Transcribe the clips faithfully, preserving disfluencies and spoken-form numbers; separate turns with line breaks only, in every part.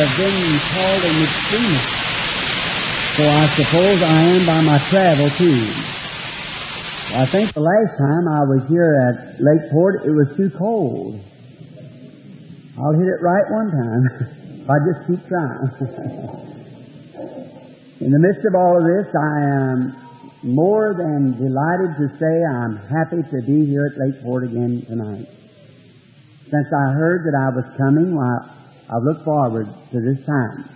have been called an extremist, for I suppose I am by my travel too. I think the last time I was here at Lakeport, it was too cold. I'll hit it right one time. I just keep trying. In the midst of all of this, I am more than delighted to say I'm happy to be here at Lakeport again tonight. Since I heard that I was coming, well, I've looked forward to this time.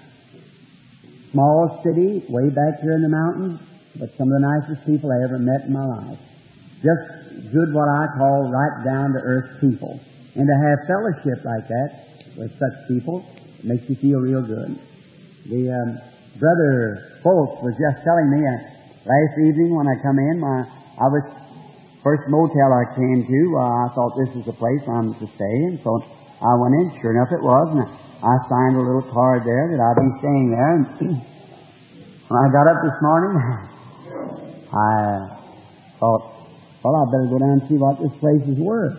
Small city, way back here in the mountains, but some of the nicest people I ever met in my life. Just good, what I call right down to earth people. And to have fellowship like that with such people makes you feel real good. The um, brother Foltz was just telling me uh, last evening when I come in, my, I was first motel I came to. Uh, I thought this was the place I'm to stay, and so I went in. Sure enough, it was, and I signed a little card there that I'd be staying there. And when I got up this morning, I thought, well, I better go down and see what this place is worth.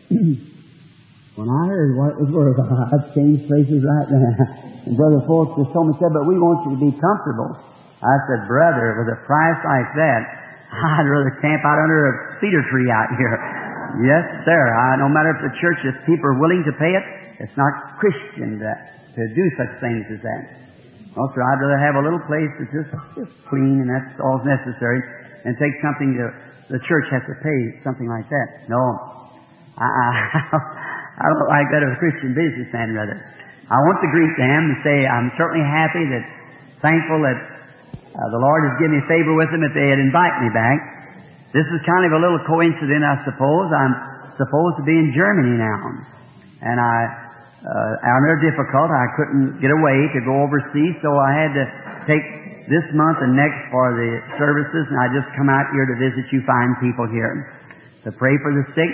When I heard what it was worth, I'd change places right now. And Brother Foltz just told me, said, but we want you to be comfortable. I said, brother, with a price like that, I'd rather camp out under a cedar tree out here. Yes, sir. I, no matter if the church, if people are willing to pay it, it's not Christian to, to do such things as that. No, sir, I'd rather have a little place that's just, just clean, and that's all necessary, and take something to, the church has to pay, something like that. No. I, I, I don't like that of a Christian businessman, rather. I want to greet them and say I'm certainly happy that, thankful that uh, the Lord has given me favor with them that they had invited me back. This is kind of a little coincidence, I suppose. I'm supposed to be in Germany now. And I, uh, under difficult, I couldn't get away to go overseas, so I had to take this month and next for the services, and I just come out here to visit you fine people here, to pray for the sick,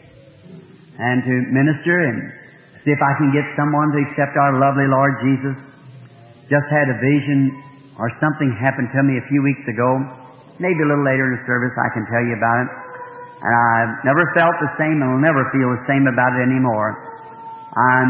and to minister and see if I can get someone to accept our lovely Lord Jesus. Just had a vision, or something happened to me a few weeks ago. Maybe a little later in the service I can tell you about it. And I've never felt the same, and will never feel the same about it anymore. I'm,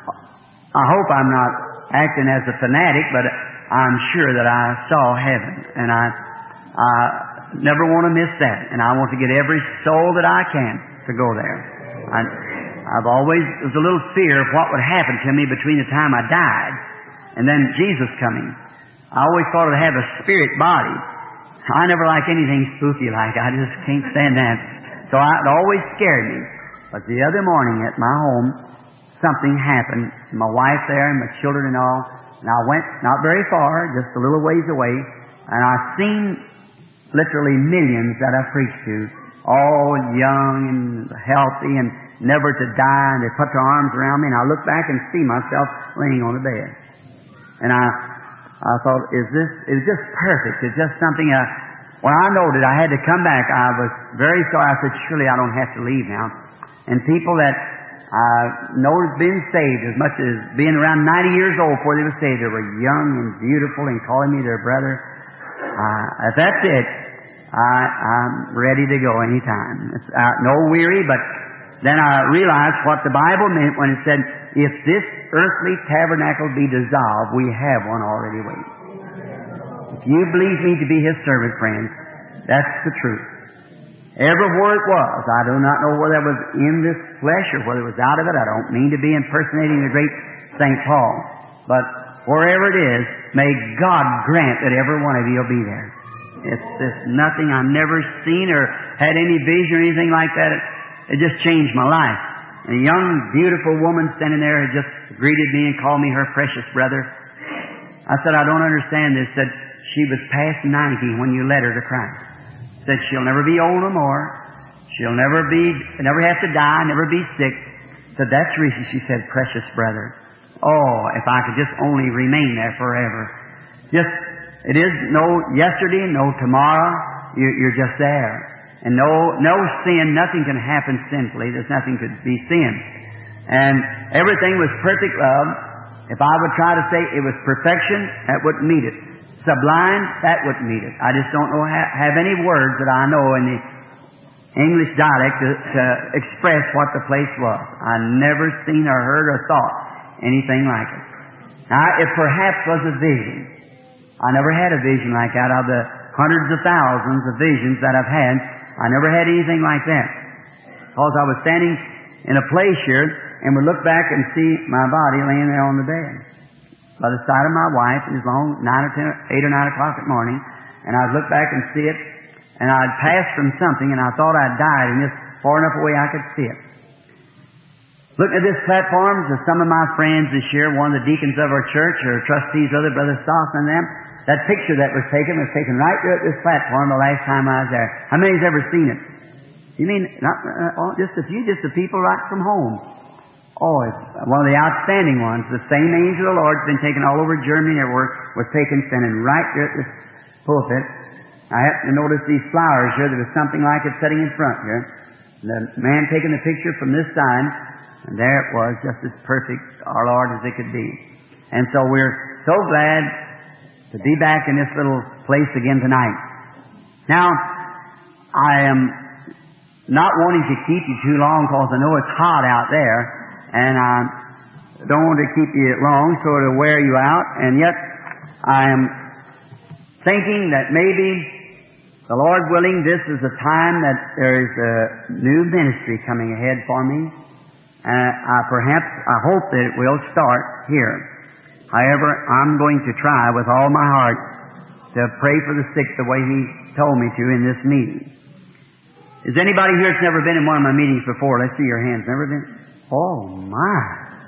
I hope I'm not acting as a fanatic, but I'm sure that I saw heaven, and I, I never want to miss that. And I want to get every soul that I can to go there. I, I've always, there was a little fear of what would happen to me between the time I died and then Jesus coming. I always thought I'd have a spirit body. I never like anything spooky like. I just can't stand that. So I, it always scared me. But the other morning at my home, something happened. My wife there and my children and all. And I went not very far, just a little ways away, and I seen literally millions that I preached to, all young and healthy and never to die, and they put their arms around me, and I look back and see myself laying on the bed. And I I thought, is this, is just perfect. It's just something, uh, when I noted I had to come back, I was very sorry. I said, surely I don't have to leave now. And people that I know has been saved as much as being around ninety years old before they were saved, they were young and beautiful and calling me their brother. Uh, if that's it, I, I'm ready to go anytime. It's uh, no weary, but then I realized what the Bible meant when it said, if this earthly tabernacle be dissolved, we have one already waiting. If you believe me to be His servant, friends, that's the truth. Everywhere it was, I do not know whether it was in this flesh or whether it was out of it. I don't mean to be impersonating the great Saint Paul. But wherever it is, may God grant that every one of you will be there. It's just nothing I've never seen or had any vision or anything like that. It, it just changed my life. And a young, beautiful woman standing there had just greeted me and called me her precious brother. I said, I don't understand this. Said she was past ninety when you led her to Christ. Said she'll never be old no more. She'll never be, never have to die, never be sick. Said that's the reason she said, precious brother. Oh, if I could just only remain there forever. Just, it is no yesterday, no tomorrow. You, you're just there. And no, no sin, nothing can happen sinfully. There's nothing could be sin. And everything was perfect love. If I would try to say it was perfection, that wouldn't meet it. Sublime, that wouldn't meet it. I just don't know ha- have any words that I know in the English dialect to, to express what the place was. I never seen or heard or thought anything like it. Now, it perhaps was a vision. I never had a vision like that. Of the hundreds of thousands of visions that I've had, I never had anything like that. Because I was standing in a place here and would look back and see my body laying there on the bed by the side of my wife. It was long, nine or ten, eight or nine o'clock at morning, and I'd look back and see it, and I'd passed from something, and I thought I'd died, and just far enough away I could see it. Looking at this platform, to some of my friends this year, one of the deacons of our church, or trustees of it, Brother Stockman and them, that picture that was taken was taken right there at this platform the last time I was there. How many's ever seen it? You mean not uh, just a few, just the people right from home? Oh, it's one of the outstanding ones. The same angel of the Lord's been taken all over Germany and everywhere, was taken standing right there at this pulpit. I happened to notice these flowers here. There was something like it sitting in front here. And the man taking the picture from this side, and there it was, just as perfect, our Lord, as it could be. And so we're so glad to be back in this little place again tonight. Now, I am not wanting to keep you too long because I know it's hot out there, and I don't want to keep you long so it'll wear you out, and yet I am thinking that maybe, the Lord willing, this is a time that there is a new ministry coming ahead for me. Uh, I perhaps, I hope that it will start here. However, I'm going to try with all my heart to pray for the sick the way He told me to in this meeting. Is anybody here that's never been in one of my meetings before? Let's see your hands. Never been? Oh, my.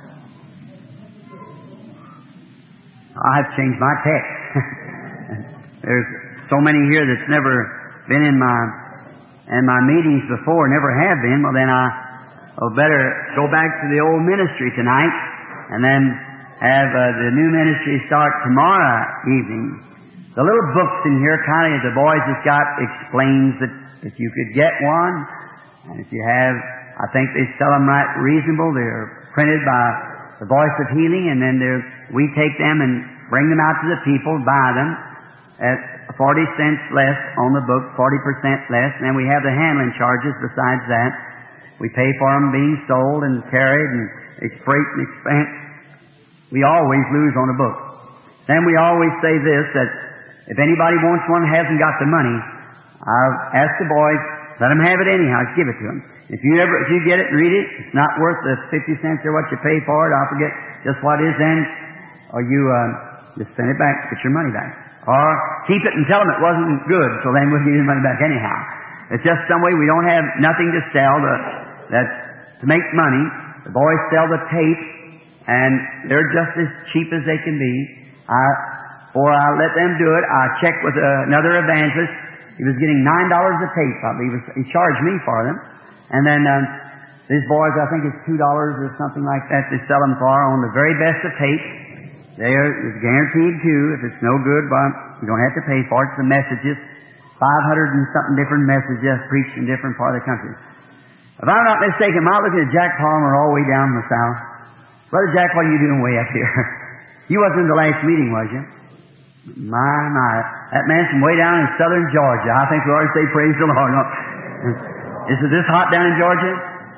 I've changed my text. There's so many here that's never been in my in my meetings before, never have been. Well, then I will better go back to the old ministry tonight and then have uh, the new ministry start tomorrow evening. The little books in here, kind of, the boys has got, explains that if you could get one, and if you have, I think they sell them right reasonable. They're printed by the Voice of Healing, and then they're, we take them and bring them out to the people, buy them at forty cents less on the book, forty percent less, and then we have the handling charges besides that. We pay for them being sold and carried and freight and expense. We always lose on a book. Then we always say this, that if anybody wants one and hasn't got the money, I'll ask the boys, let them have it anyhow, just give it to them. If you ever, if you get it and read it, it's not worth the fifty cents or what you pay for it, I'll forget just what it is then, or you uh, just send it back, get your money back. Or keep it and tell them it wasn't good, so then we'll give you the money back anyhow. It's just some way we don't have nothing to sell to, that, to make money. The boys sell the tape, and they're just as cheap as they can be. I, or I let them do it. I checked with another evangelist. He was getting nine dollars a tape. I believe he charged me for them. And then um, these boys, I think it's two dollars or something like that. They sell them for on the very best of tape. They're it's guaranteed too. If it's no good, well, you don't have to pay for it. It's the messages, five hundred and something different messages preached in different parts of the country. If I'm not mistaken, am I looking at Jack Palmer all the way down in the south? Brother Jack, what are you doing way up here? You wasn't in the last meeting, was you? My, my. That man's from way down in southern Georgia. I think we ought to say praise the Lord. No. Is it this hot down in Georgia?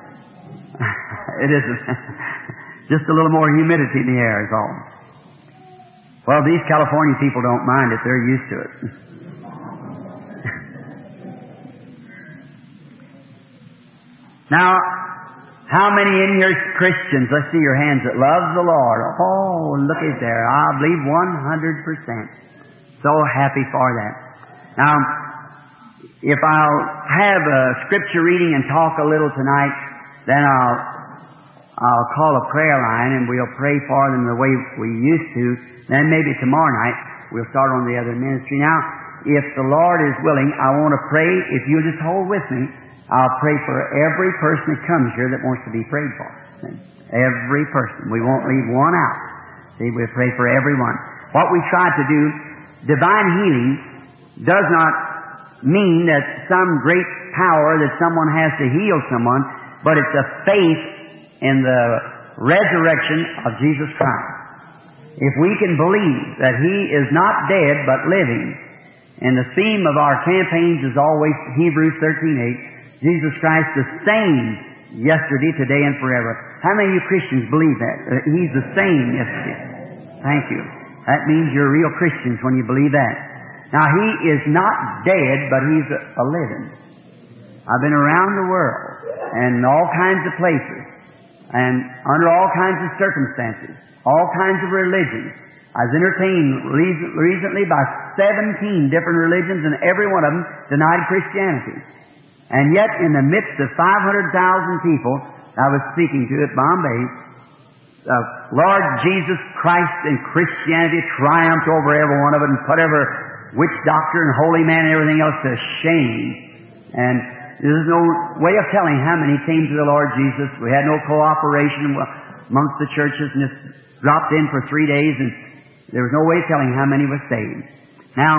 It isn't. Just a little more humidity in the air is all. Well, these California people don't mind it. They're used to it. Now, how many in here Christians, let's see your hands, that love the Lord? Oh, look at there. I believe one hundred percent. So happy for that. Now, if I'll have a scripture reading and talk a little tonight, then I'll I'll call a prayer line and we'll pray for them the way we used to. Then maybe tomorrow night we'll start on the other ministry. Now, if the Lord is willing, I want to pray. If you'll just hold with me, I'll pray for every person that comes here that wants to be prayed for. Every person. We won't leave one out. See, we'll pray for everyone. What we try to do, divine healing does not mean that some great power that someone has to heal someone, but it's a faith in the resurrection of Jesus Christ. If we can believe that He is not dead but living, and the theme of our campaigns is always Hebrews thirteen eight, Jesus Christ the same yesterday, today, and forever. How many of you Christians believe that? Uh, he's the same yesterday. Thank you. That means you're real Christians when you believe that. Now, He is not dead, but He's a living. I've been around the world and all kinds of places and under all kinds of circumstances, all kinds of religions. I was entertained recently by seventeen different religions, and every one of them denied Christianity. And yet, in the midst of five hundred thousand people I was speaking to at Bombay, the Lord Jesus Christ and Christianity triumphed over every one of it and put every witch doctor and holy man and everything else to shame. And there's no way of telling how many came to the Lord Jesus. We had no cooperation amongst the churches, and just dropped in for three days, and there was no way of telling how many were saved. Now,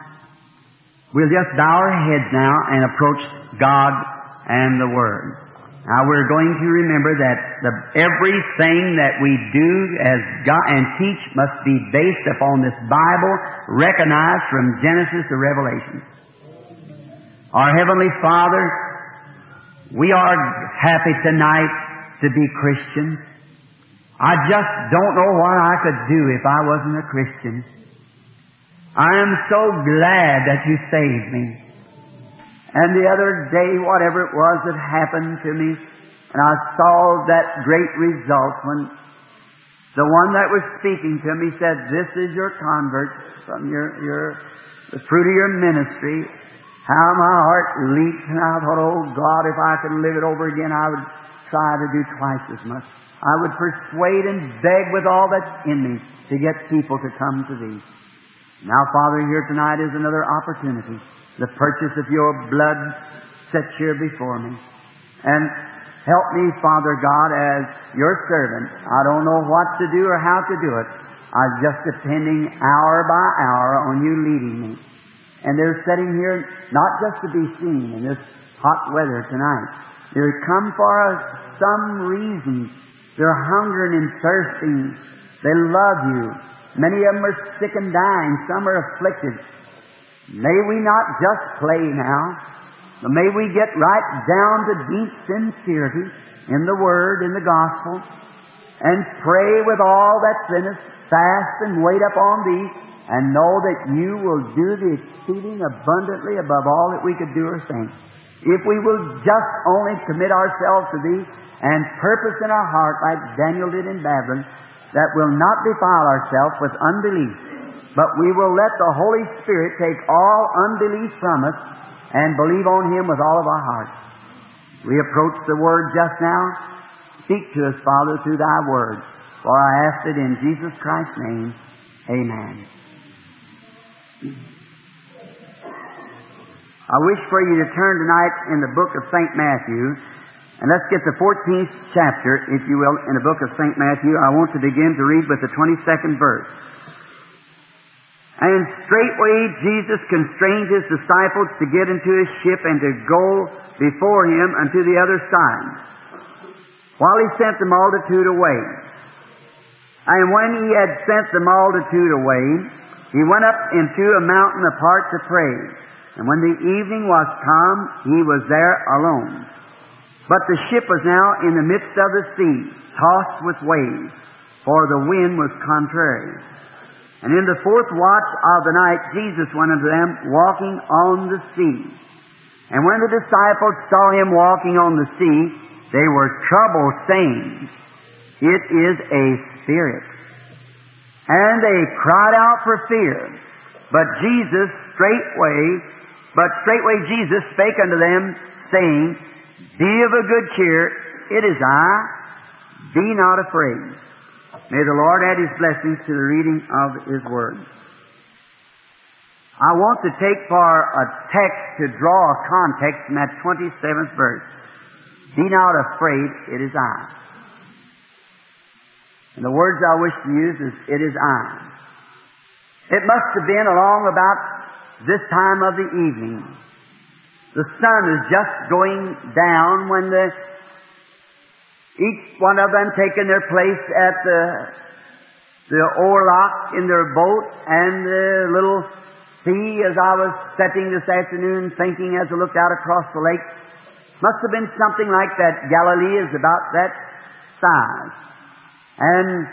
we'll just bow our heads now and approach God and the Word. Now, we're going to remember that the, everything that we do as God and teach must be based upon this Bible, recognized from Genesis to Revelation. Our Heavenly Father, we are happy tonight to be Christians. I just don't know what I could do if I wasn't a Christian. I am so glad that You saved me. And the other day, whatever it was that happened to me, and I saw that great result when the one that was speaking to me said, "This is your convert from your, your the fruit of your ministry." How my heart leaped, and I thought, oh God, if I could live it over again, I would try to do twice as much. I would persuade and beg with all that's in me to get people to come to Thee. Now, Father, here tonight is another opportunity. The purchase of Your blood sets here before me. And help me, Father God, as Your servant. I don't know what to do or how to do it. I'm just depending hour by hour on You leading me. And they're sitting here not just to be seen in this hot weather tonight. They're come for some reason. They're hungering and thirsting. They love You. Many of them are sick and dying. Some are afflicted. May we not just play now, but may we get right down to deep sincerity in the Word, in the Gospel, and pray with all that's in us, fast and wait upon Thee, and know that You will do the exceeding abundantly above all that we could do or think. If we will just only commit ourselves to Thee and purpose in our heart, like Daniel did in Babylon, that we'll not defile ourselves with unbelief, but we will let the Holy Spirit take all unbelief from us and believe on Him with all of our hearts. We approach the Word just now. Speak to us, Father, through Thy Word. For I ask it in Jesus Christ's name. Amen. I wish for you to turn tonight in the book of Saint Matthew, and let's get the fourteenth chapter, if you will, in the book of Saint Matthew. I want to begin to read with the twenty-second verse. And straightway Jesus constrained His disciples to get into His ship and to go before Him unto the other side, while He sent the multitude away. And when He had sent the multitude away, He went up into a mountain apart to pray. And when the evening was come, He was there alone. But the ship was now in the midst of the sea, tossed with waves, for the wind was contrary. And in the fourth watch of the night, Jesus went unto them, walking on the sea. And when the disciples saw Him walking on the sea, they were troubled, saying, It is a spirit. And they cried out for fear. But Jesus straightway, but straightway Jesus spake unto them, saying, Be of a good cheer, it is I, be not afraid. May the Lord add His blessings to the reading of His Word. I want to take for a text to draw a context from that twenty-seventh verse. Be not afraid, it is I. And the words I wish to use is, it is I. It must have been along about this time of the evening. The sun is just going down when the each one of them taking their place at the the oarlock in their boat and the little sea. As I was sitting this afternoon thinking as I looked out across the lake, must have been something like that. Galilee is about that size. And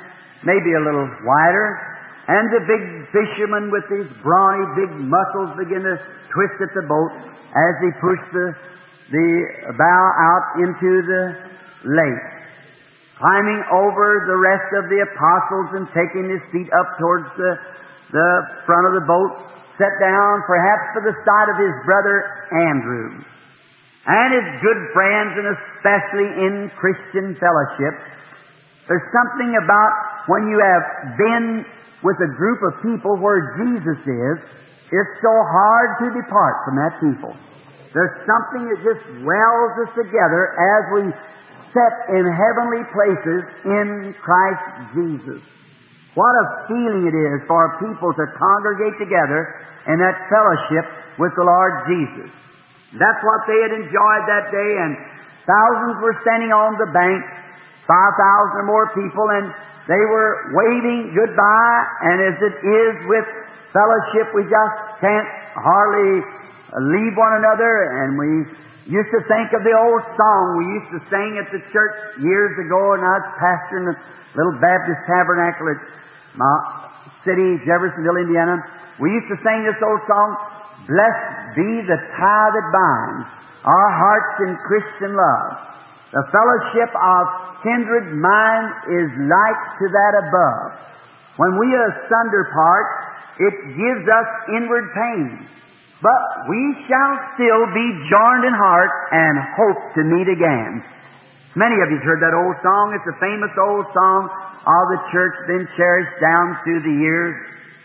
maybe a little wider, and the big fisherman with his brawny big muscles begin to twist at the boat as he pushed the, the bow out into the lake. Climbing over the rest of the apostles and taking his feet up towards the, the front of the boat, sat down perhaps for the sight of his brother Andrew and his good friends, and especially in Christian fellowship. There's something about when you have been with a group of people where Jesus is, it's so hard to depart from that people. There's something that just wells us together as we set in heavenly places in Christ Jesus. What a feeling it is for people to congregate together in that fellowship with the Lord Jesus. That's what they had enjoyed that day, and thousands were standing on the bank, five thousand or more people, and they were waving goodbye, and as it is with fellowship, we just can't hardly leave one another, and we used to think of the old song we used to sing at the church years ago, and I was pastoring a little Baptist tabernacle at my city, Jeffersonville, Indiana. We used to sing this old song, "Blessed be the tie that binds our hearts in Christian love. The fellowship of kindred mind is like to that above. When we asunder part, it gives us inward pain. But we shall still be joined in heart and hope to meet again." Many of you have heard that old song. It's a famous old song of the church, been cherished down through the years.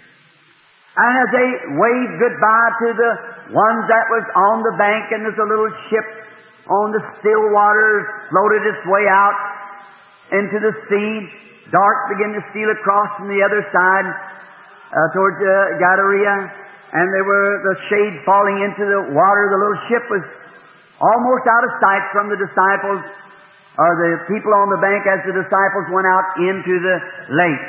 And as they waved goodbye to the ones that was on the bank, and there's a little ship on the still waters floated its way out into the sea, dark began to steal across from the other side uh, towards uh, Gadara, and there were the shade falling into the water. The little ship was almost out of sight from the disciples, or the people on the bank, as the disciples went out into the lake.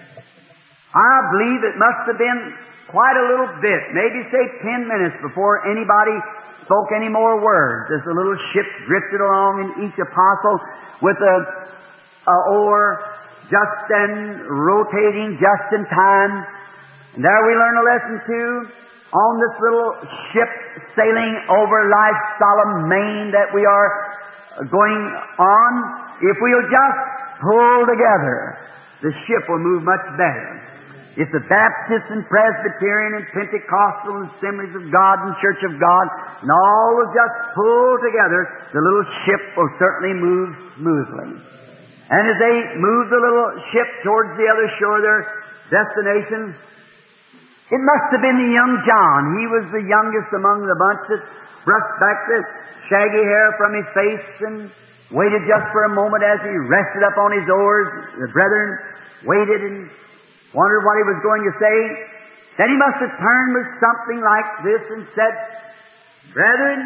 I believe it must have been quite a little bit, maybe say ten minutes before anybody spoke any more words, as the little ship drifted along, and each apostle with a, a oar just and rotating just in time. And there we learn a lesson too, on this little ship sailing over life's solemn main that we are going on. If we'll just pull together, the ship will move much better. If the Baptist and Presbyterian and Pentecostal and Assemblies of God and Church of God and all will just pull together, the little ship will certainly move smoothly. And as they moved the little ship towards the other shore, their destination, it must have been the young John. He was the youngest among the bunch that brushed back the shaggy hair from his face and waited just for a moment as he rested up on his oars. The brethren waited and wondered what he was going to say. Then he must have turned with something like this and said, "Brethren,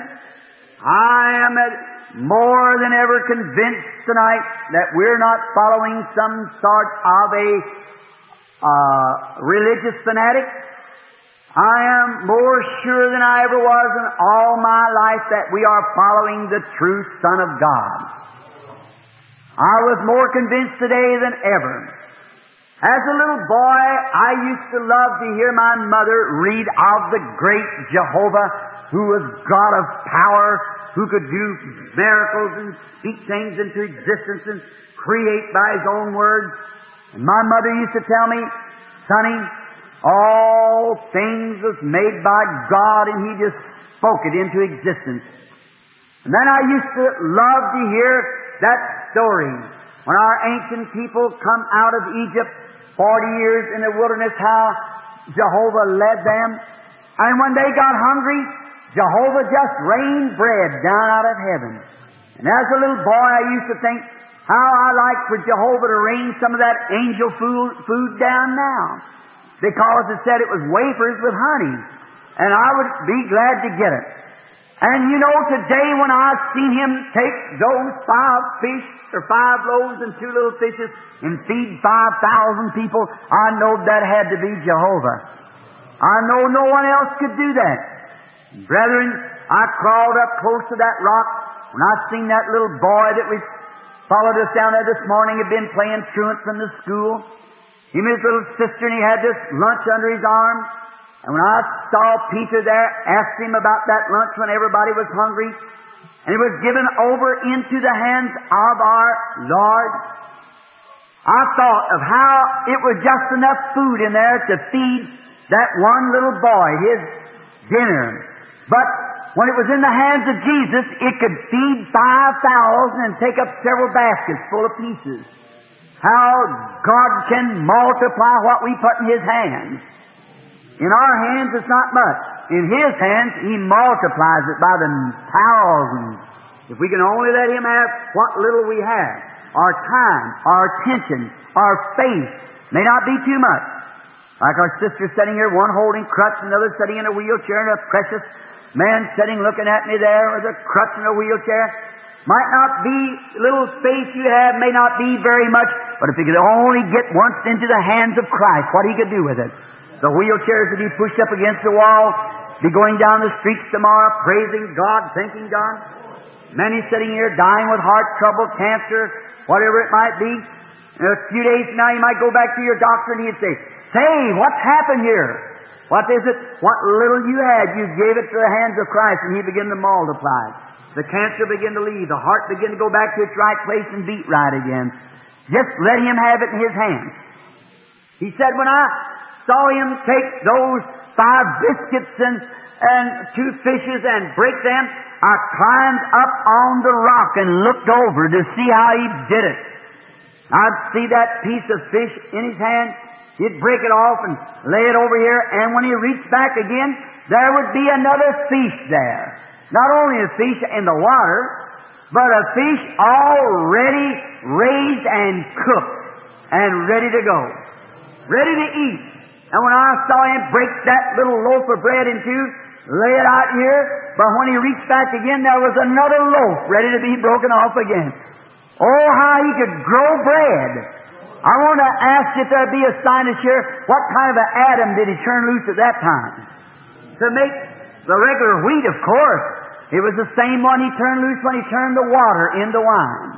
I am more than ever convinced tonight that we're not following some sort of a uh, religious fanatic. I am more sure than I ever was in all my life that we are following the true Son of God. I was more convinced today than ever. As a little boy, I used to love to hear my mother read of the great Jehovah, who was God of power, who could do miracles and speak things into existence and create by His own words. And my mother used to tell me, "Sonny, all things was made by God, and He just spoke it into existence." And then I used to love to hear that story when our ancient people come out of Egypt, forty years in the wilderness, how Jehovah led them. And when they got hungry, Jehovah just rained bread down out of heaven. And as a little boy, I used to think how I like for Jehovah to rain some of that angel food, food down now, because it said it was wafers with honey, and I would be glad to get it. And you know, today when I've seen Him take those five fish, or five loaves and two little fishes, and feed five thousand people, I know that had to be Jehovah. I know no one else could do that. Brethren, I crawled up close to that rock when I seen that little boy that we followed us down there this morning, had been playing truant from the school. Him and his little sister, and he had this lunch under his arm. And when I saw Peter there, asked him about that lunch when everybody was hungry, and it was given over into the hands of our Lord, I thought of how it was just enough food in there to feed that one little boy, his dinner. But when it was in the hands of Jesus, it could feed five thousand and take up several baskets full of pieces. How God can multiply what we put in His hands. In our hands, it's not much. In His hands, He multiplies it by the thousands. If we can only let Him have what little we have, our time, our attention, our faith may not be too much. Like our sister sitting here, one holding crutch, another sitting in a wheelchair, and a precious man sitting looking at me there with a crutch and a wheelchair. Might not be, little faith you have may not be very much, but if he could only get once into the hands of Christ, what he could do with it. The wheelchairs would be pushed up against the wall, be going down the streets tomorrow, praising God, thanking God. Many sitting here dying with heart trouble, cancer, whatever it might be. In a few days from now, you might go back to your doctor and he'd say, "Say, what's happened here? What is it? What little you had, you gave it to the hands of Christ," and He began to multiply. The cancer began to leave. The heart began to go back to its right place and beat right again. Just let Him have it in His hands. He said, when I saw Him take those five biscuits and, and two fishes and break them, I climbed up on the rock and looked over to see how He did it. I'd see that piece of fish in His hand. He'd break it off and lay it over here, and when He reached back again, there would be another fish there. Not only a fish in the water, but a fish already raised and cooked and ready to go. Ready to eat. And when I saw Him break that little loaf of bread in two, lay it out here, but when He reached back again, there was another loaf ready to be broken off again. Oh, how He could grow bread. I want to ask if there be a scientist here, what kind of an atom did He turn loose at that time? To make the regular wheat, of course. It was the same one He turned loose when He turned the water into wine.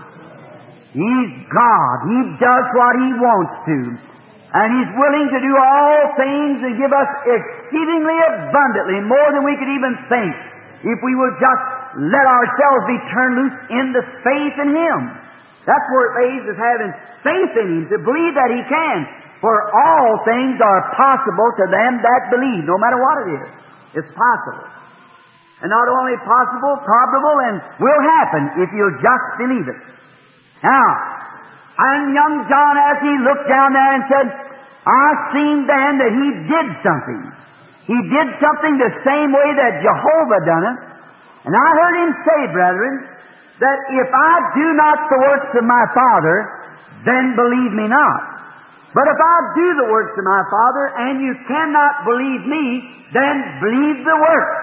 He's God. He does what He wants to. And He's willing to do all things and give us exceedingly abundantly, more than we could even think, if we will just let ourselves be turned loose in the faith in Him. That's where it lays, is having faith in Him, to believe that He can. For all things are possible to them that believe, no matter what it is. It's possible. And not only possible, probable, and will happen if you'll just believe it. Now, and young John, as he looked down there and said, I seen then that he did something. He did something the same way that Jehovah done it. And I heard him say, brethren, that if I do not the works of my Father, then believe me not. But if I do the works of my Father, and you cannot believe me, then believe the works.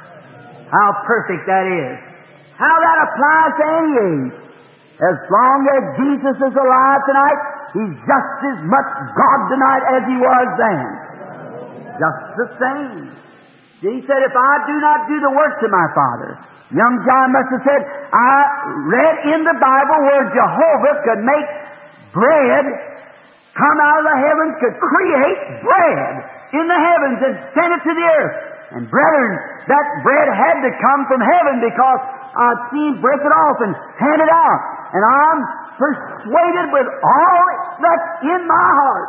How perfect that is. How that applies to any age. As long as Jesus is alive tonight, He's just as much God tonight as He was then. Just the same. He said, if I do not do the works of my Father. Young John must have said, I read in the Bible where Jehovah could make bread come out of the heavens, could create bread in the heavens and send it to the earth. And brethren, that bread had to come from heaven, because I've seen break it off and hand it out. And I'm persuaded with all that's in my heart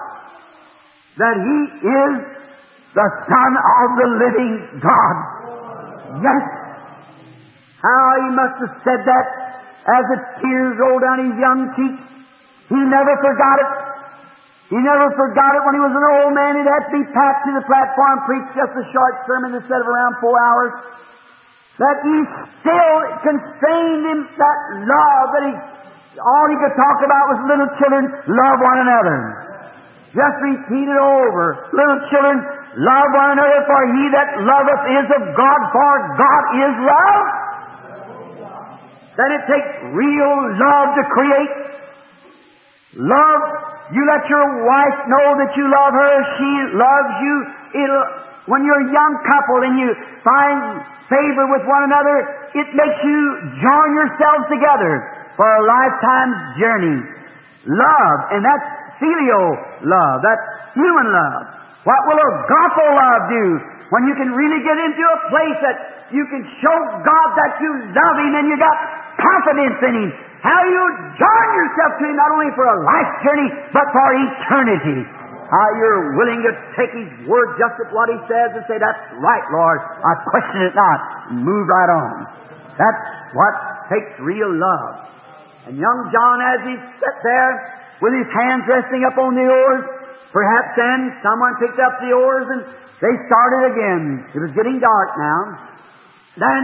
that He is the Son of the living God. Yes. How He must have said that as the tears rolled down His young cheeks. He never forgot it. He never forgot it when he was an old man. He'd have to be packed to the platform, preach just a short sermon instead of around four hours. That He still constrained him, that love, that he, all he could talk about was little children, love one another. Just repeat it over. Little children, love one another, for he that loveth is of God, for God is love. That it takes real love to create. Love. You let your wife know that you love her, she loves you. It'll, when you're a young couple and you find favor with one another, it makes you join yourselves together for a lifetime's journey. Love, and that's filial love, that human love. What will agape love do when you can really get into a place that you can show God that you love Him and you got confidence in Him? How you join yourself to Him not only for a life journey, but for eternity. How you're willing to take His word just at what He says and say, that's right, Lord, I question it not, and move right on. That's what takes real love. And young John, as he sat there with his hands resting up on the oars, perhaps then someone picked up the oars and they started again. It was getting dark now. Then,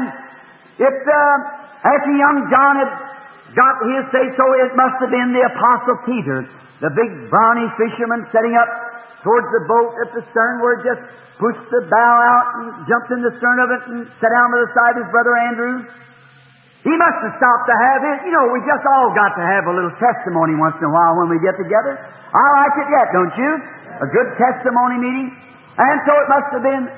if uh, after young John had got his say-so, it must have been the Apostle Peter, the big brawny fisherman, setting up towards the boat at the stern, where he just pushed the bow out and jumped in the stern of it and sat down by the side of his brother Andrew. He must have stopped to have it. You know, we just all got to have a little testimony once in a while when we get together. I like it yet, don't you? A good testimony meeting. And so it must have been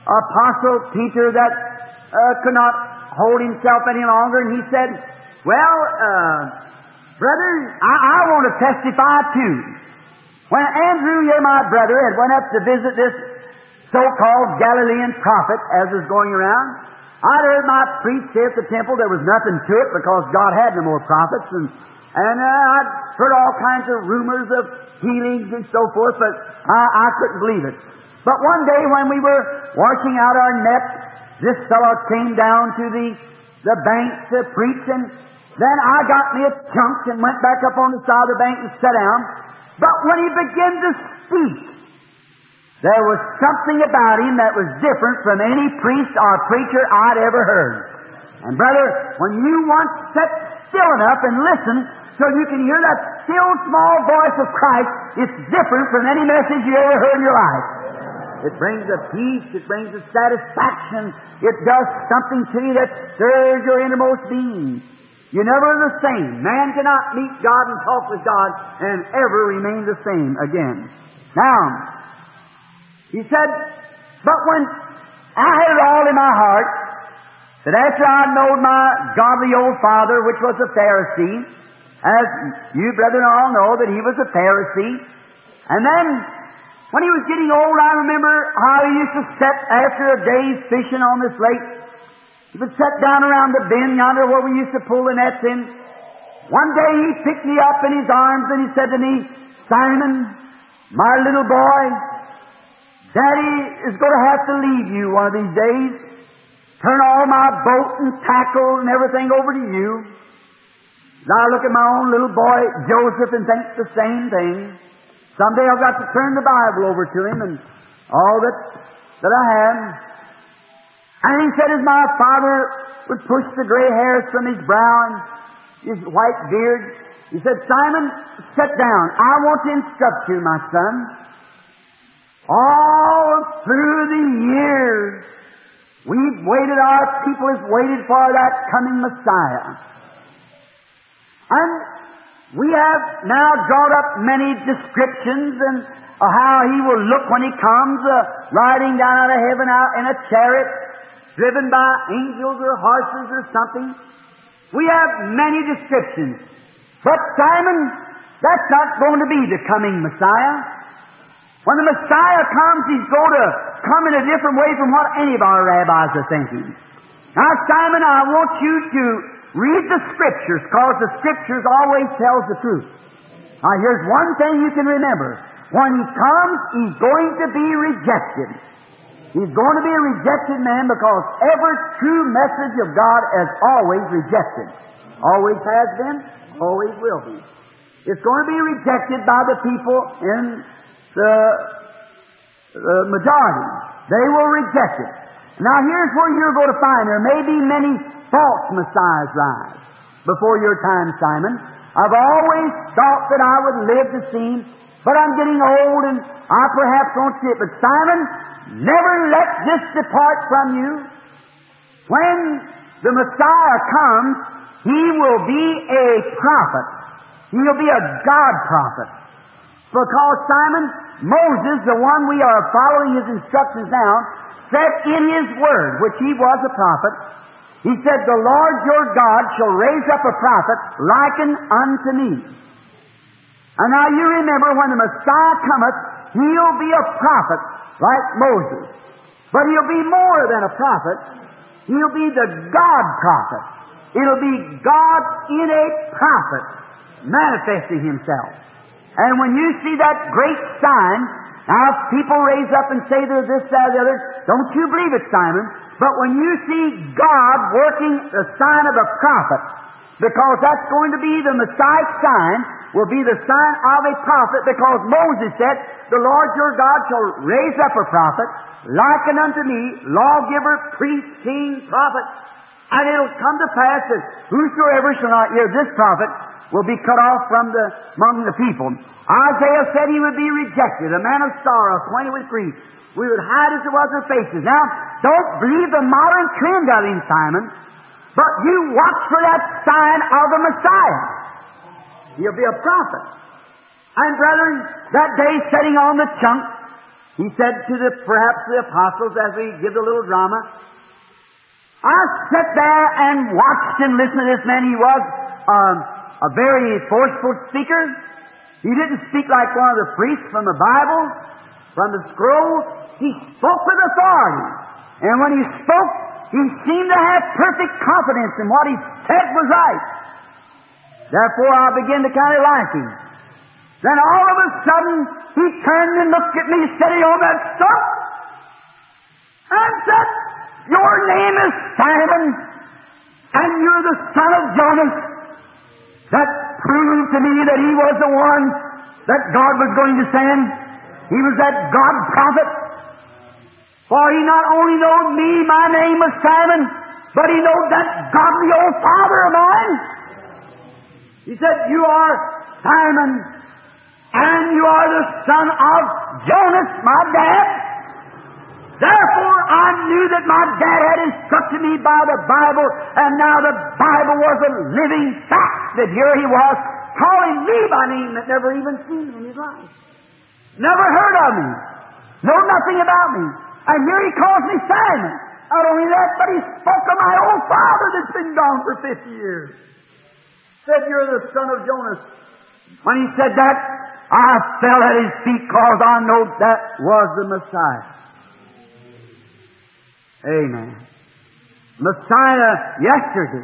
Apostle Peter that uh, could not hold himself any longer, and he said, well, uh, brother, I, I want to testify too. When Andrew, here my brother, had went up to visit this so-called Galilean prophet as was going around, I'd heard my priest say at the temple there was nothing to it because God had no more prophets, and and uh, I'd heard all kinds of rumors of healings and so forth, but I, I couldn't believe it. But one day when we were washing out our nets, this fellow came down to the the bank to preach, and then I got me a chunk and went back up on the side of the bank and sat down. But when he began to speak, there was something about him that was different from any priest or preacher I'd ever heard. And brother, when you once sit still enough and listen so you can hear that still small voice of Christ, it's different from any message you ever heard in your life. It brings a peace, it brings a satisfaction, it does something to you that stirs your innermost being. You're never the same. Man cannot meet God and talk with God and ever remain the same again. Now, he said, but when I had it all in my heart, that after I knowed my godly old father, which was a Pharisee, as you brethren all know that he was a Pharisee, and then when he was getting old, I remember how he used to sit after a day's fishing on this lake. He would sit down around the bend yonder where we used to pull the nets in. One day he picked me up in his arms and he said to me, Simon, my little boy, Daddy is going to have to leave you one of these days. Turn all my boat and tackle and everything over to you. Now I look at my own little boy, Joseph, and think the same thing. Someday I've got to turn the Bible over to him and all that, that I have. And he said as my father would push the gray hairs from his brow and his white beard, he said, Simon, sit down. I want to instruct you, my son. All through the years, we've waited, our people has waited for that coming Messiah. And we have now drawn up many descriptions and of how He will look when He comes, uh, riding down out of heaven out in a chariot, driven by angels or horses or something. We have many descriptions. But Simon, that's not going to be the coming Messiah. When the Messiah comes, He's going to come in a different way from what any of our rabbis are thinking. Now, Simon, I want you to read the Scriptures, because the Scriptures always tells the truth. Now, here's one thing you can remember. When He comes, He's going to be rejected. He's going to be a rejected man because every true message of God is always rejected. Always has been, always will be. It's going to be rejected by the people in the, the majority. They will reject it. Now here's where you're going to find there may be many false messiahs rise before your time, Simon. I've always thought that I would live to see Him, but I'm getting old and I perhaps won't see it. But Simon, never let this depart from you. When the Messiah comes, He will be a prophet. He'll be a God prophet. Because Simon, Moses, the one we are following his instructions now, said in his word, which he was a prophet, he said, the Lord your God shall raise up a prophet likened unto me. And now you remember, when the Messiah cometh, He'll be a prophet like Moses. But He'll be more than a prophet. He'll be the God prophet. It'll be God's innate prophet manifesting Himself. And when you see that great sign, now if people raise up and say they're this, that, or the other, don't you believe it, Simon. But when you see God working the sign of a prophet, because that's going to be the Messiah sign, will be the sign of a prophet, because Moses said, the Lord your God shall raise up a prophet, likened unto me, lawgiver, priest, king, prophet. And it'll come to pass that whosoever shall not hear this prophet will be cut off from the among the people. Isaiah said he would be rejected, a man of sorrow, acquainted with grief. We would hide as it was our faces. Now, don't believe the modern trend of him, Simon, but you watch for that sign of the Messiah. He'll be a prophet. And brethren, that day sitting on the chunk, he said to the perhaps the apostles as we give the little drama, I sat there and watched and listened to this man. He was um, a very forceful speaker. He didn't speak like one of the priests from the Bible, from the scroll. He spoke with authority. And when he spoke, he seemed to have perfect confidence in what he said was right. Therefore, I began to kind of like him. Then all of a sudden, he turned and looked at me sitting on that stump and said, your name is Simon, and you're the son of Jonas. That proved to me that he was the one that God was going to send. He was that God prophet. For he not only knowed me, my name was Simon, but he knowed that godly old father of mine. He said, you are Simon, and you are the son of Jonas, my dad. Therefore, I knew that my dad had instructed me by the Bible, and now the Bible was a living fact that here he was, calling me by name that never even seen me in his life. Never heard of me. Know nothing about me. And here he calls me Simon. Not only that, but he spoke of my old father that's been gone for fifty years. Said, you're the son of Jonas. When he said that, I fell at his feet because I know that was the Messiah. Amen. Messiah yesterday.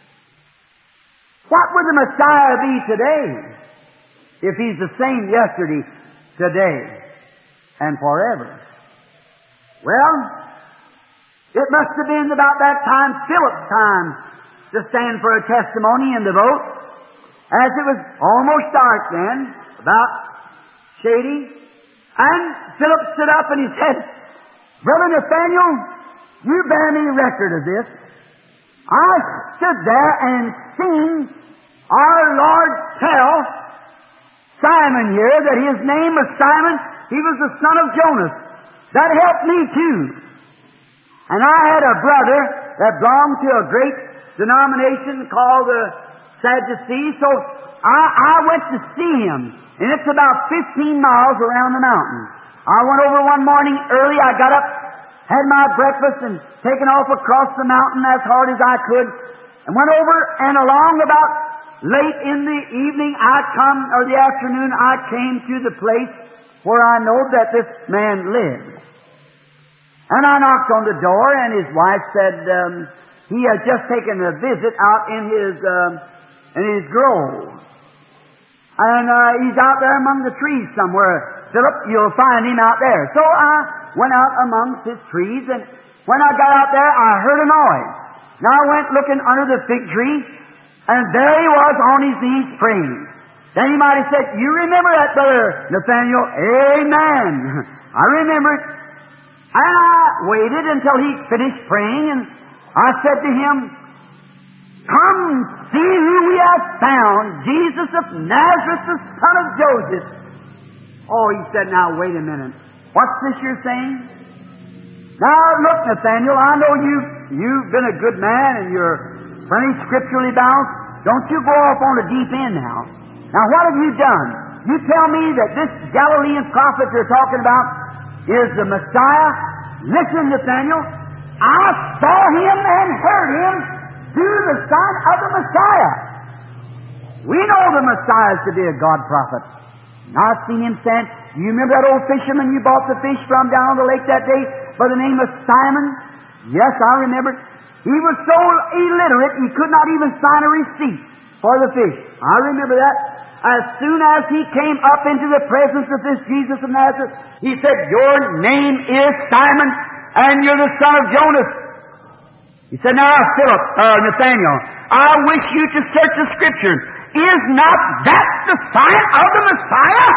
What would the Messiah be today if He's the same yesterday, today, and forever? Well, it must have been about that time, Philip's time, to stand for a testimony in the boat, as it was almost dark then, about shady. And Philip stood up and he said, Brother Nathaniel, you bear me record of this. I stood there and seen our Lord tell Simon here that his name was Simon. He was the son of Jonas. That helped me too. And I had a brother that belonged to a great denomination called the Sadducees, so I, I went to see him. And it's about fifteen miles around the mountain. I went over one morning early. I got up, had my breakfast, and taken off across the mountain as hard as I could, and went over, and along about late in the evening, I come, or the afternoon, I came to the place where I know that this man lived. And I knocked on the door, and his wife said um, he had just taken a visit out in his um, in his grove. And uh, he's out there among the trees somewhere. Philip, you'll find him out there. So I went out amongst his trees, and when I got out there, I heard a noise. Now I went looking under the fig tree, and there he was on his knees praying. Then he might have said, you remember that, Brother Nathaniel? Amen. I remember it. And I waited until he finished praying, and I said to him, come see who we have found, Jesus of Nazareth, the son of Joseph. Oh, he said, now wait a minute. What's this you're saying? Now look, Nathaniel, I know you've, you've been a good man and you're plenty scripturally balanced. Don't you go off on the deep end now. Now what have you done? You tell me that this Galilean prophet you're talking about is the Messiah. Listen, Nathaniel, I saw him and heard him do the sign of the Messiah. We know the Messiah is to be a God prophet. And I've seen him stand. You remember that old fisherman you bought the fish from down on the lake that day by the name of Simon? Yes, I remember. He was so illiterate he could not even sign a receipt for the fish. I remember that. As soon as he came up into the presence of this Jesus of Nazareth, he said, "Your name is Simon, and you're the son of Jonas." He said, "Now, Philip, uh, Nathaniel, I wish you to search the Scriptures. Is not that the sign of the Messiah?"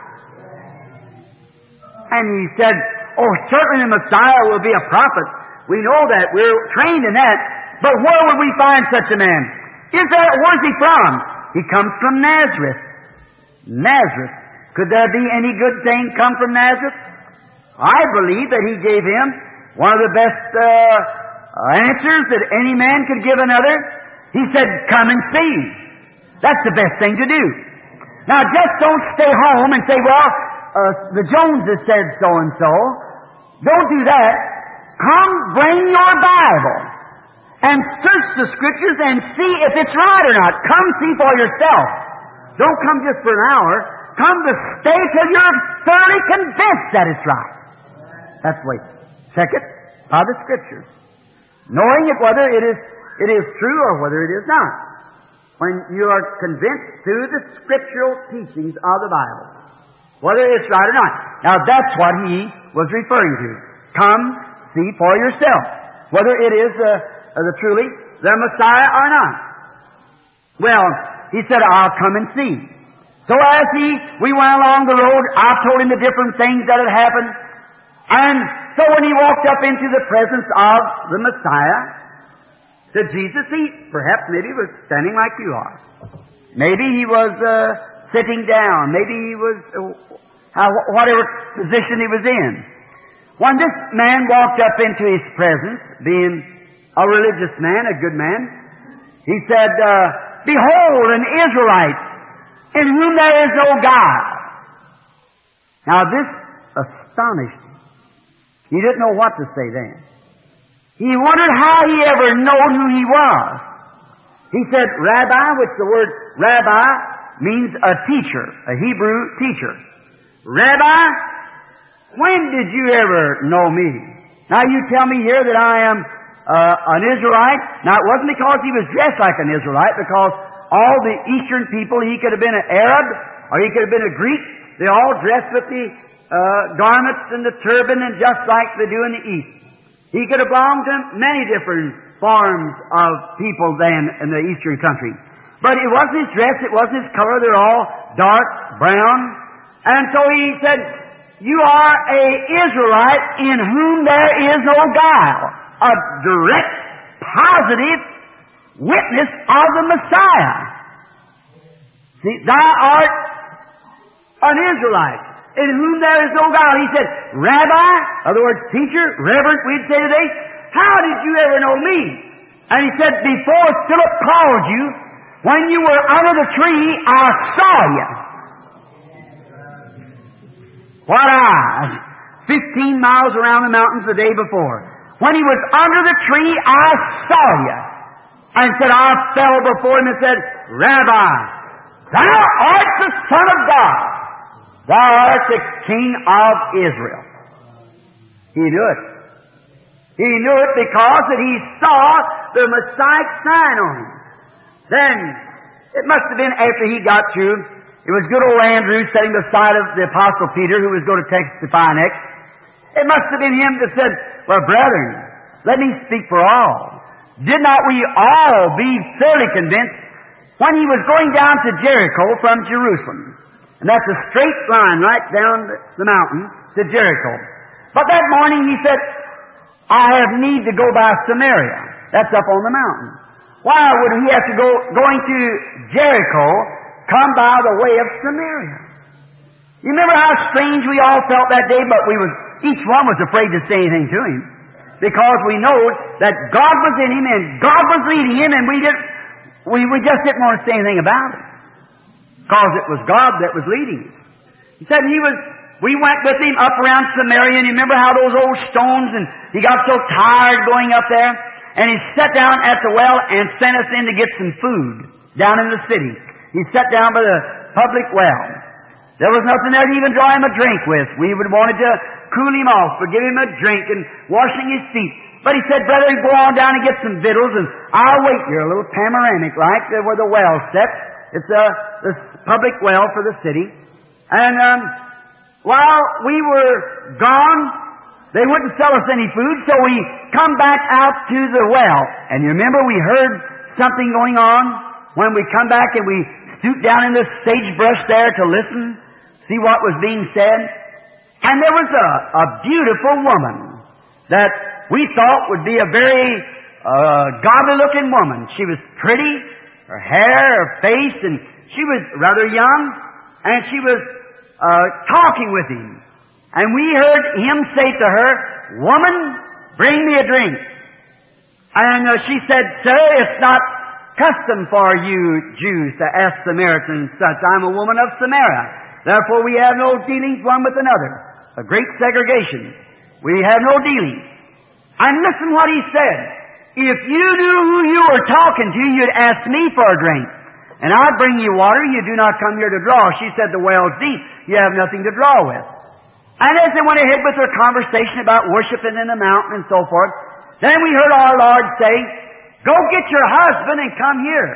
And he said, "Oh, certainly the Messiah will be a prophet. We know that. We're trained in that. But where would we find such a man? Is that, where's he from?" "He comes from Nazareth." Nazareth. Could there be any good thing come from Nazareth? I believe that he gave him one of the best uh, answers that any man could give another. He said, "Come and see." That's the best thing to do. Now, just don't stay home and say, "Well, uh, the Joneses said so-and-so." Don't do that. Come, bring your Bible and search the Scriptures and see if it's right or not. Come see for yourself. Don't come just for an hour. Come to stay till you're thoroughly convinced that it's right. That's the way. Check it by the Scriptures, knowing it whether it is it is true or whether it is not. When you are convinced through the scriptural teachings of the Bible, whether it's right or not. Now that's what he was referring to. Come see for yourself whether it is uh, uh, the truly the Messiah or not. Well, he said, "I'll come and see." So as he we went along the road, I told him the different things that had happened. And so when he walked up into the presence of the Messiah, to Jesus, he perhaps maybe was standing like you are. Maybe he was uh, sitting down. Maybe he was uh, whatever position he was in. When this man walked up into his presence, being a religious man, a good man, he said, uh, "Behold, an Israelite, in whom there is no guile." Now this astonished him. He didn't know what to say then. He wondered how he ever known who he was. He said, "Rabbi," which the word rabbi means a teacher, a Hebrew teacher. "Rabbi, when did you ever know me?" Now you tell me here that I am uh, an Israelite. Now it wasn't because he was dressed like an Israelite, because all the Eastern people, he could have been an Arab, or he could have been a Greek. They all dressed with the uh, garments and the turban, and just like they do in the East. He could have belonged to many different forms of people then in the Eastern country. But it wasn't his dress, it wasn't his color. They're all dark brown. And so he said, "You are a Israelite in whom there is no guile." A direct, positive witness of the Messiah. See, "Thou art an Israelite in whom there is no guile." He said, "Rabbi," in other words, teacher, reverend, we'd say today, "how did you ever know me?" And he said, "Before Philip called you, when you were under the tree, I saw you." What eyes? Fifteen miles around the mountains the day before. When he was under the tree, I saw you. And said, I fell before him and said, "Rabbi, thou art the Son of God. Thou art the King of Israel." He knew it. He knew it because that he saw the Messiah sign on him. Then, it must have been after he got through, it was good old Andrew sitting beside of the Apostle Peter, who was going to testify next. It must have been him that said, "Well, brethren, let me speak for all. Did not we all be fairly convinced when he was going down to Jericho from Jerusalem?" And that's a straight line right down the mountain to Jericho. But that morning he said, "I have need to go by Samaria." That's up on the mountain. Why would he have to go, going to Jericho, come by the way of Samaria? You remember how strange we all felt that day, but we was, each one was afraid to say anything to him. Because we know that God was in him and God was leading him, and we didn't, we, we just didn't want to say anything about it. Because it was God that was leading him. He said he was, we went with him up around Samaria, and you remember how those old stones, and he got so tired going up there, and he sat down at the well and sent us in to get some food down in the city. He sat down by the public well. There was nothing there to even draw him a drink with. We would wanted to cool him off, but give him a drink and washing his feet. But he said, brother, go on down and get some victuals, and I'll wait here, a little panoramic like, where the well sets. It's a the public well for the city. And um, while we were gone, they wouldn't sell us any food, so we come back out to the well. And you remember we heard something going on when we come back and we stooped down in the sagebrush there to listen, see what was being said. And there was a, a beautiful woman that we thought would be a very uh, godly-looking woman. She was pretty, her hair, her face, and she was rather young, and she was uh, talking with him. And we heard him say to her, woman, bring me a drink. And uh, she said, sir, it's not custom for you Jews to ask Samaritans such. I'm a woman of Samaria. Therefore we have no dealings one with another. A great segregation. We have no dealings. And listen what he said. If you knew who you were talking to, you'd ask me for a drink. And I'd bring you water. You do not come here to draw. She said, the well's deep. You have nothing to draw with. And as they went ahead with their conversation about worshiping in the mountain and so forth, then we heard our Lord say, go get your husband and come here.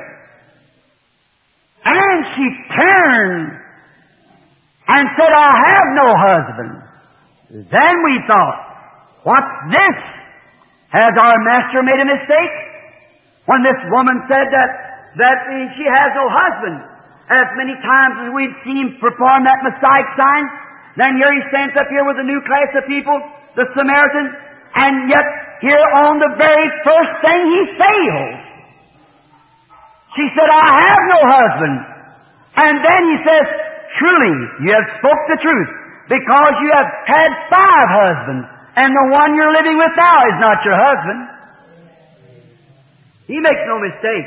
And she turned and said, I have no husband. Then we thought, what's this? Has our master made a mistake? When this woman said that, that she has no husband, as many times as we've seen him perform that Messiah sign, then here he stands up here with a new class of people, the Samaritans, and yet here on the very first thing he fails. She said, I have no husband. And then he says, truly, you have spoke the truth, because you have had five husbands, and the one you're living with now is not your husband. He makes no mistake.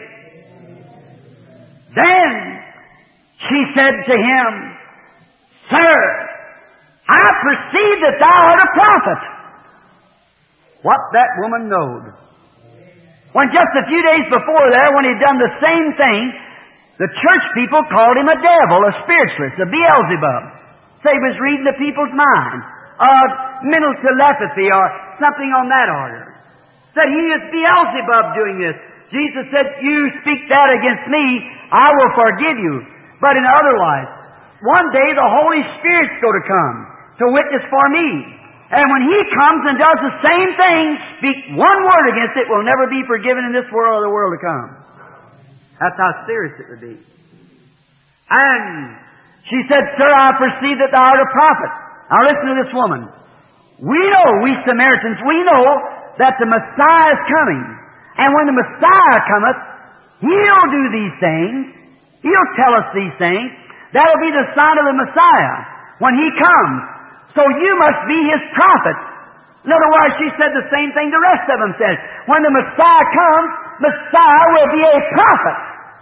Then she said to him, sir, I perceive that thou art a prophet. What that woman knowed. When just a few days before there, when he'd done the same thing, the church people called him a devil, a spiritualist, a Beelzebub. So he was reading the people's mind, of mental telepathy or something on that order. Said he is Beelzebub doing this. Jesus said, you speak that against me, I will forgive you. But in otherwise, one day the Holy Spirit's going to come to witness for me. And when He comes and does the same thing, speak one word against it, will never be forgiven in this world or the world to come. That's how serious it would be. And she said, sir, I perceive that thou art a prophet. Now listen to this woman. We know, we Samaritans, we know that the Messiah is coming. And when the Messiah cometh, He'll do these things. He'll tell us these things. That'll be the sign of the Messiah when He comes. So you must be His prophet. In other words, she said the same thing the rest of them said. When the Messiah comes, Messiah will be a prophet.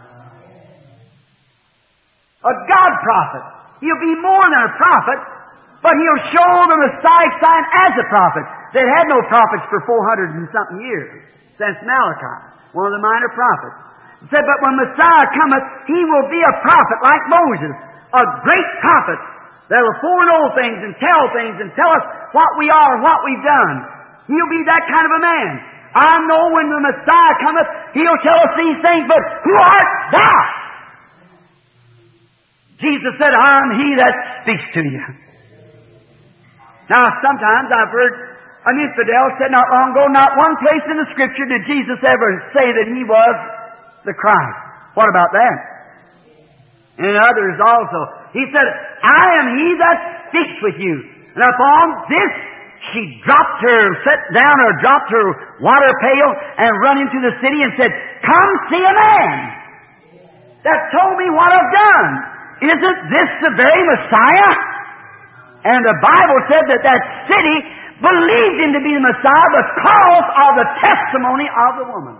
A God prophet. He'll be more than a prophet, but He'll show the Messiah sign as a prophet. They had no prophets for four hundred and something years, since Malachi, one of the minor prophets. He said, but when Messiah cometh, He will be a prophet like Moses, a great prophet that will foreknow things and tell things and tell us what we are and what we've done. He'll be that kind of a man. I know when the Messiah cometh, He'll tell us these things, but who art thou? Jesus said, I'm He that speaks to you. Now, sometimes I've heard an infidel said not long ago, not one place in the Scripture did Jesus ever say that He was the Christ. What about that? And others also. He said, I am He that speaks with you. And upon this, she dropped her, sat down or dropped her water pail and run into the city and said, come see a man that told me what I've done. Isn't this the very Messiah? And the Bible said that that city believed Him to be the Messiah because of the testimony of the woman.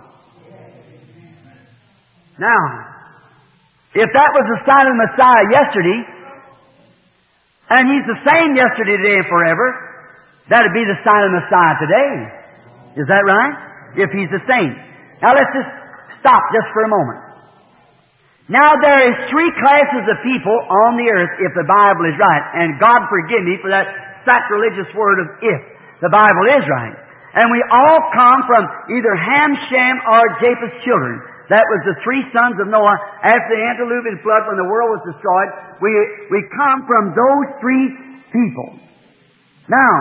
Now, if that was the sign of the Messiah yesterday, and He's the same yesterday, today, and forever, that would be the sign of the Messiah today. Is that right? If He's the same. Now let's just stop just for a moment. Now there is three classes of people on the earth if the Bible is right. And God forgive me for that sacrilegious word of if the Bible is right. And we all come from either Ham, Shem, or Japheth's children. That was the three sons of Noah after the antediluvian flood when the world was destroyed. We, we come from those three people. Now,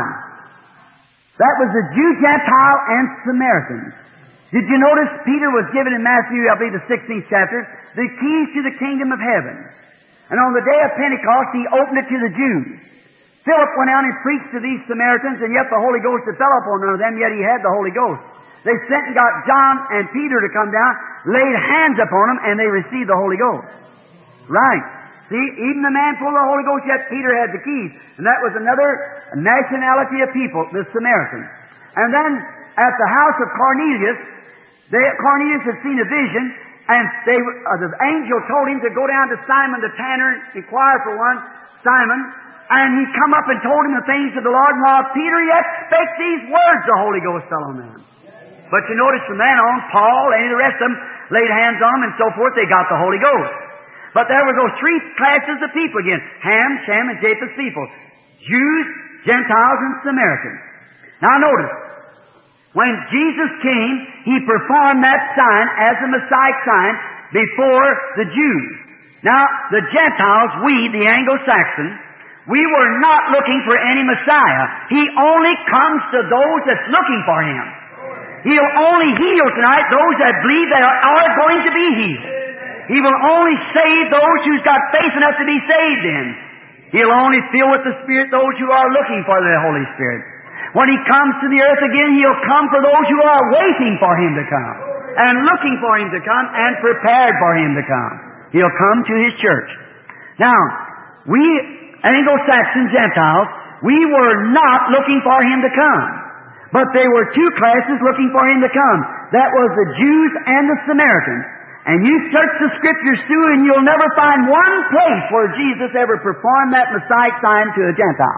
that was the Jew, Gentile, and Samaritan. Did you notice Peter was given in Matthew, I believe the sixteenth chapter, the keys to the kingdom of heaven. And on the day of Pentecost, he opened it to the Jews. Philip went out and preached to these Samaritans, and yet the Holy Ghost had fell upon none of them, yet he had the Holy Ghost. They sent and got John and Peter to come down, laid hands upon them, and they received the Holy Ghost. Right. See, even the man full of the Holy Ghost, yet Peter had the keys. And that was another nationality of people, the Samaritans. And then, at the house of Cornelius, they, Cornelius had seen a vision, and they, uh, the angel told him to go down to Simon the tanner, inquire for one, Simon, and he come up and told him the things of the Lord, and while Peter yet spake these words, the Holy Ghost fell on them. But you notice from then on, Paul, any of the rest of them, laid hands on them and so forth, they got the Holy Ghost. But there were those three classes of people again, Ham, Shem, and Japheth's people. Jews, Gentiles, and Samaritans. Now notice, when Jesus came, He performed that sign as the Messiah sign before the Jews. Now, the Gentiles, we, the Anglo-Saxons, we were not looking for any Messiah. He only comes to those that's looking for Him. He'll only heal tonight those that believe they are, are going to be healed. He will only save those who's got faith enough to be saved in. He'll only fill with the Spirit those who are looking for the Holy Spirit. When He comes to the earth again, He'll come for those who are waiting for Him to come, and looking for Him to come, and prepared for Him to come. He'll come to His church. Now, we Anglo-Saxon Gentiles, we were not looking for Him to come. But there were two classes looking for Him to come. That was the Jews and the Samaritans. And you search the Scriptures through and you'll never find one place where Jesus ever performed that Messiah sign to a Gentile.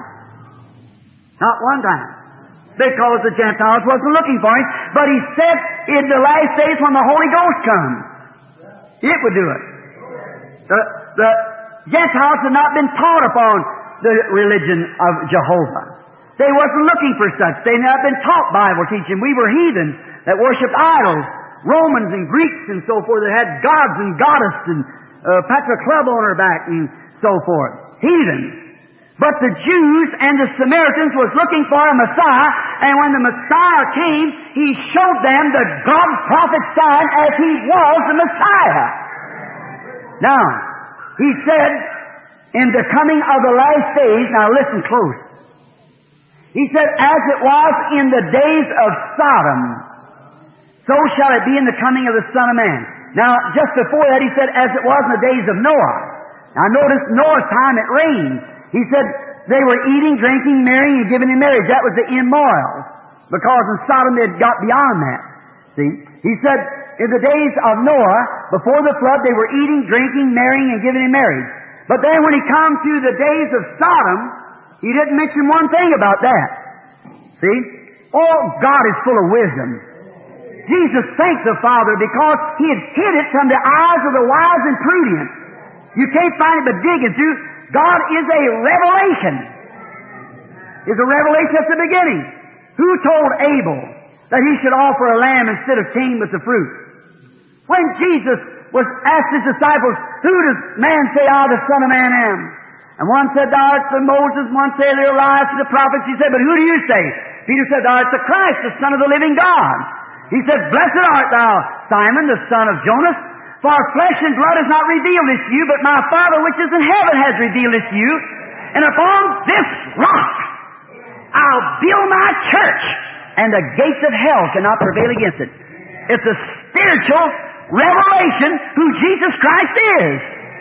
Not one time. Because the Gentiles wasn't looking for Him. But He said in the last days when the Holy Ghost comes, it would do it. The, the Gentiles had not been taught upon the religion of Jehovah. They wasn't looking for such. They had not been taught Bible teaching. We were heathens that worshipped idols. Romans and Greeks and so forth that had gods and goddesses and uh, Petra Club on her back and so forth. Heathens. But the Jews and the Samaritans was looking for a Messiah, and when the Messiah came, He showed them the God-prophet sign as He was the Messiah. Now, He said, in the coming of the last days, now listen close. He said, as it was in the days of Sodom, so shall it be in the coming of the Son of Man. Now, just before that, He said, as it was in the days of Noah. Now, notice Noah's time it rained. He said, they were eating, drinking, marrying, and giving in marriage. That was the immoral. Because in Sodom they had got beyond that. See? He said, in the days of Noah, before the flood, they were eating, drinking, marrying, and giving in marriage. But then when He come to the days of Sodom, He didn't mention one thing about that. See? Oh, God is full of wisdom. Jesus thanked the Father because He had hid it from the eyes of the wise and prudent. You can't find it but digging through. God is a revelation. Is a revelation at the beginning. Who told Abel that he should offer a lamb instead of Cain with the fruit? When Jesus was asked His disciples, who does man say I, the Son of Man, am? And one said, thou art the Moses, one said, the Elias, the prophets. He said, but who do you say? Peter said, thou art the Christ, the Son of the living God. He said, blessed art thou, Simon, the son of Jonas, for flesh and blood has not revealed this to you, but my Father which is in heaven has revealed this to you. And upon this rock I'll build my church, and the gates of hell cannot prevail against it. It's a spiritual revelation who Jesus Christ is.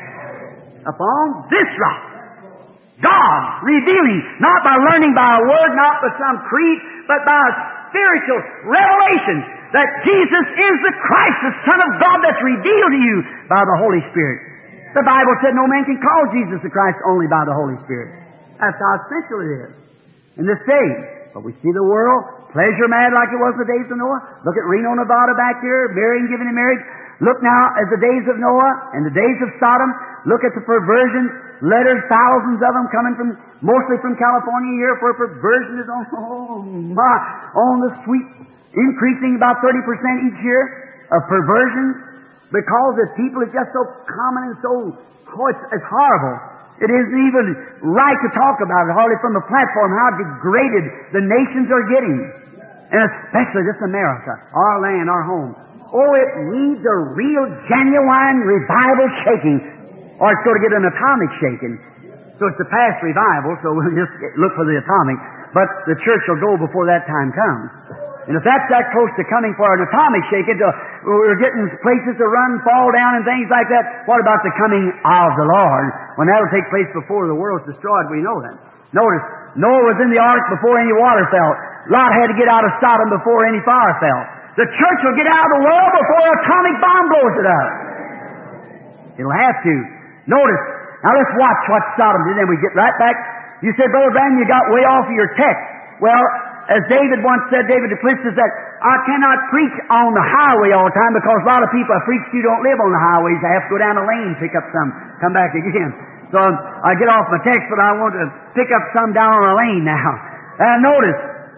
Upon this rock. God revealing, not by learning by a word, not by some creed, but by a spiritual revelation that Jesus is the Christ, the Son of God, that's revealed to you by the Holy Spirit. The Bible said no man can call Jesus the Christ only by the Holy Spirit. That's how essential it is in this day. But we see the world pleasure mad like it was in the days of Noah. Look at Reno, Nevada back here, marrying, giving in marriage. Look now at the days of Noah and the days of Sodom. Look at the perversions. Letters, thousands of them coming from, mostly from California here, for perversion is on, oh my, on the sweet, increasing about thirty percent each year of perversion, because the people is just so common and so, oh, it's, it's horrible. It isn't even right to talk about it, hardly from the platform, how degraded the nations are getting. And especially this America, our land, our home. Oh, it needs a real, genuine revival shaking, or it's going to get an atomic shaking. So it's a past revival, so we'll just look for the atomic. But the church will go before that time comes. And if that's that close to coming for an atomic shaking, so we're getting places to run, fall down, and things like that, what about the coming of the Lord? When that will take place before the world's destroyed, we know that. Notice, Noah was in the ark before any water fell. Lot had to get out of Sodom before any fire fell. The church will get out of the world before an atomic bomb blows it up. It'll have to. Notice, now let's watch what Sodom did, then we get right back. You said, Brother Branham, you got way off of your text. Well, as David once said, David Duplessis said, I cannot preach on the highway all the time because a lot of people I preach to don't live on the highways. I have to go down the lane, pick up some, come back again. So I get off my text, but I want to pick up some down on the lane now. And notice,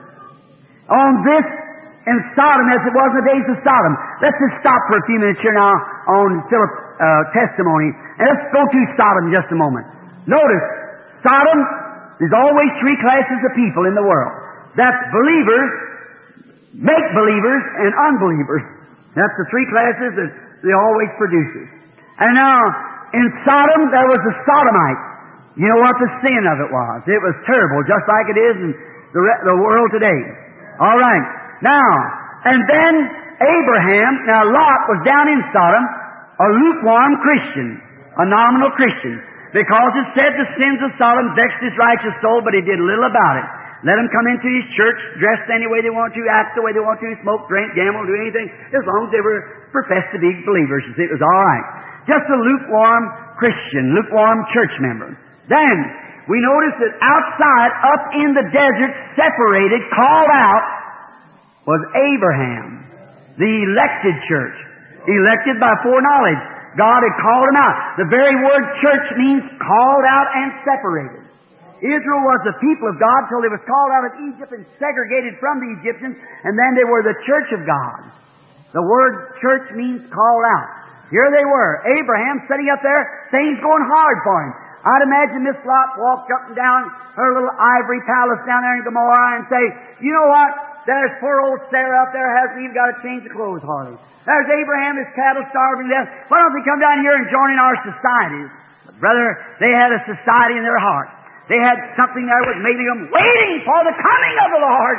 on this in Sodom as it was in the days of Sodom. Let's just stop for a few minutes here now on Philip's uh, testimony. And let's go to Sodom just a moment. Notice, Sodom, there's always three classes of people in the world. That's believers, make-believers, and unbelievers. That's the three classes that they always produces. And now, in Sodom, there was the Sodomite. You know what the sin of it was? It was terrible, just like it is in the, re- the world today. All right. Now, and then Abraham, now Lot was down in Sodom, a lukewarm Christian, a nominal Christian, because it said the sins of Sodom vexed his righteous soul, but he did little about it. Let them come into his church, dressed any way they want to, act the way they want to, smoke, drink, gamble, do anything, as long as they were professed to be believers. It was all right. Just a lukewarm Christian, lukewarm church member. Then, we notice that outside, up in the desert, separated, called out, was Abraham, the elected church, elected by foreknowledge. God had called him out. The very word church means called out and separated. Israel was the people of God till they was called out of Egypt and segregated from the Egyptians, and then they were the church of God. The word church means called out. Here they were, Abraham sitting up there, things going hard for him. I'd imagine Miss Lot walked up and down her little ivory palace down there in Gomorrah and say, you know what? There's poor old Sarah up there, hasn't even got to change the clothes hardly. There's Abraham, his cattle starving to death. Why don't they come down here and join in our societies? But brother, they had a society in their heart. They had something there that was making them waiting for the coming of the Lord.